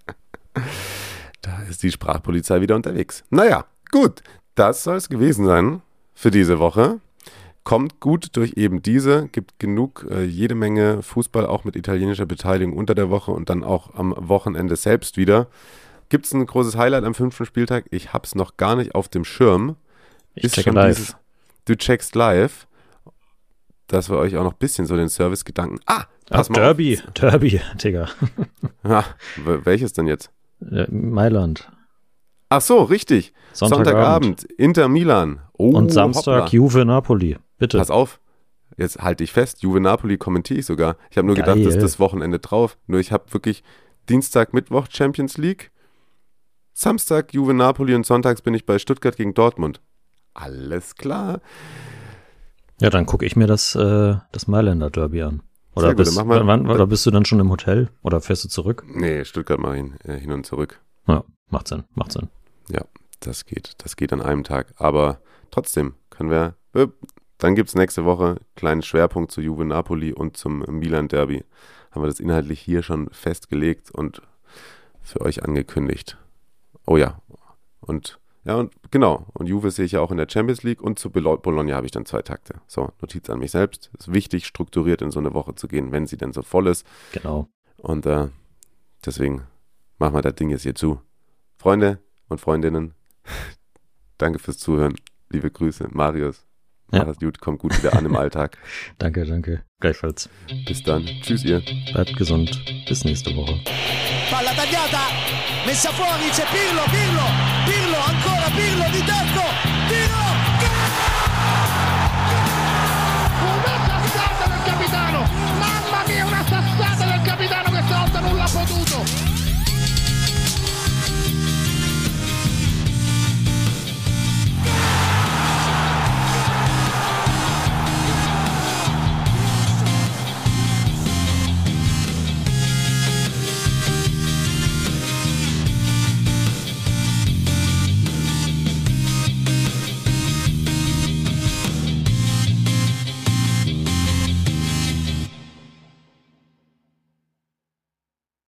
Da ist die Sprachpolizei wieder unterwegs. Naja, gut. Das soll es gewesen sein für diese Woche. Kommt gut durch eben diese. Gibt genug, äh, jede Menge Fußball, auch mit italienischer Beteiligung unter der Woche und dann auch am Wochenende selbst wieder. Gibt es ein großes Highlight am fünften Spieltag? Ich habe es noch gar nicht auf dem Schirm. Ich ist checke live. Dieses, du checkst live, dass wir euch auch noch ein bisschen so den Service-Gedanken... Ah, pass Ach, mal Derby, auf. Derby, Digga. Ja, welches denn jetzt? Äh, Mailand. Ach so, richtig. Sonntagabend. Sonntagabend, Inter Milan. Oh, und Samstag hoppla. Juve Napoli. Bitte. Pass auf, jetzt halte ich fest, Juve Napoli kommentiere ich sogar. Ich habe nur Geil. gedacht, das ist das Wochenende drauf. Nur ich habe wirklich Dienstag, Mittwoch Champions League, Samstag Juve Napoli und sonntags bin ich bei Stuttgart gegen Dortmund. Alles klar. Ja, dann gucke ich mir das, äh, das Mailänder Derby an. Oder, gut, bist, dann wir, wann, oder bist du dann schon im Hotel? Oder fährst du zurück? Nee, Stuttgart mache ich äh, hin und zurück. Ja, macht Sinn, macht Sinn. Ja, das geht. Das geht an einem Tag. Aber trotzdem können wir... Äh, dann gibt es nächste Woche einen kleinen Schwerpunkt zu Juve Napoli und zum Milan Derby. Haben wir das inhaltlich hier schon festgelegt und für euch angekündigt. Oh ja. Und ja, und genau. Und Juve sehe ich ja auch in der Champions League und zu Bologna habe ich dann zwei Takte. So, Notiz an mich selbst. Es ist wichtig, strukturiert in so eine Woche zu gehen, wenn sie denn so voll ist. Genau. Und äh, deswegen machen wir das Ding jetzt hier zu. Freunde und Freundinnen, danke fürs Zuhören. Liebe Grüße, Marius. Ja. Mach es gut, kommt gut wieder an im Alltag. Danke, danke. Gleichfalls. Bis dann. Tschüss ihr. Bleibt gesund. Bis nächste Woche. Palla tagliata, messa fuori, c'è Pirlo, Pirlo.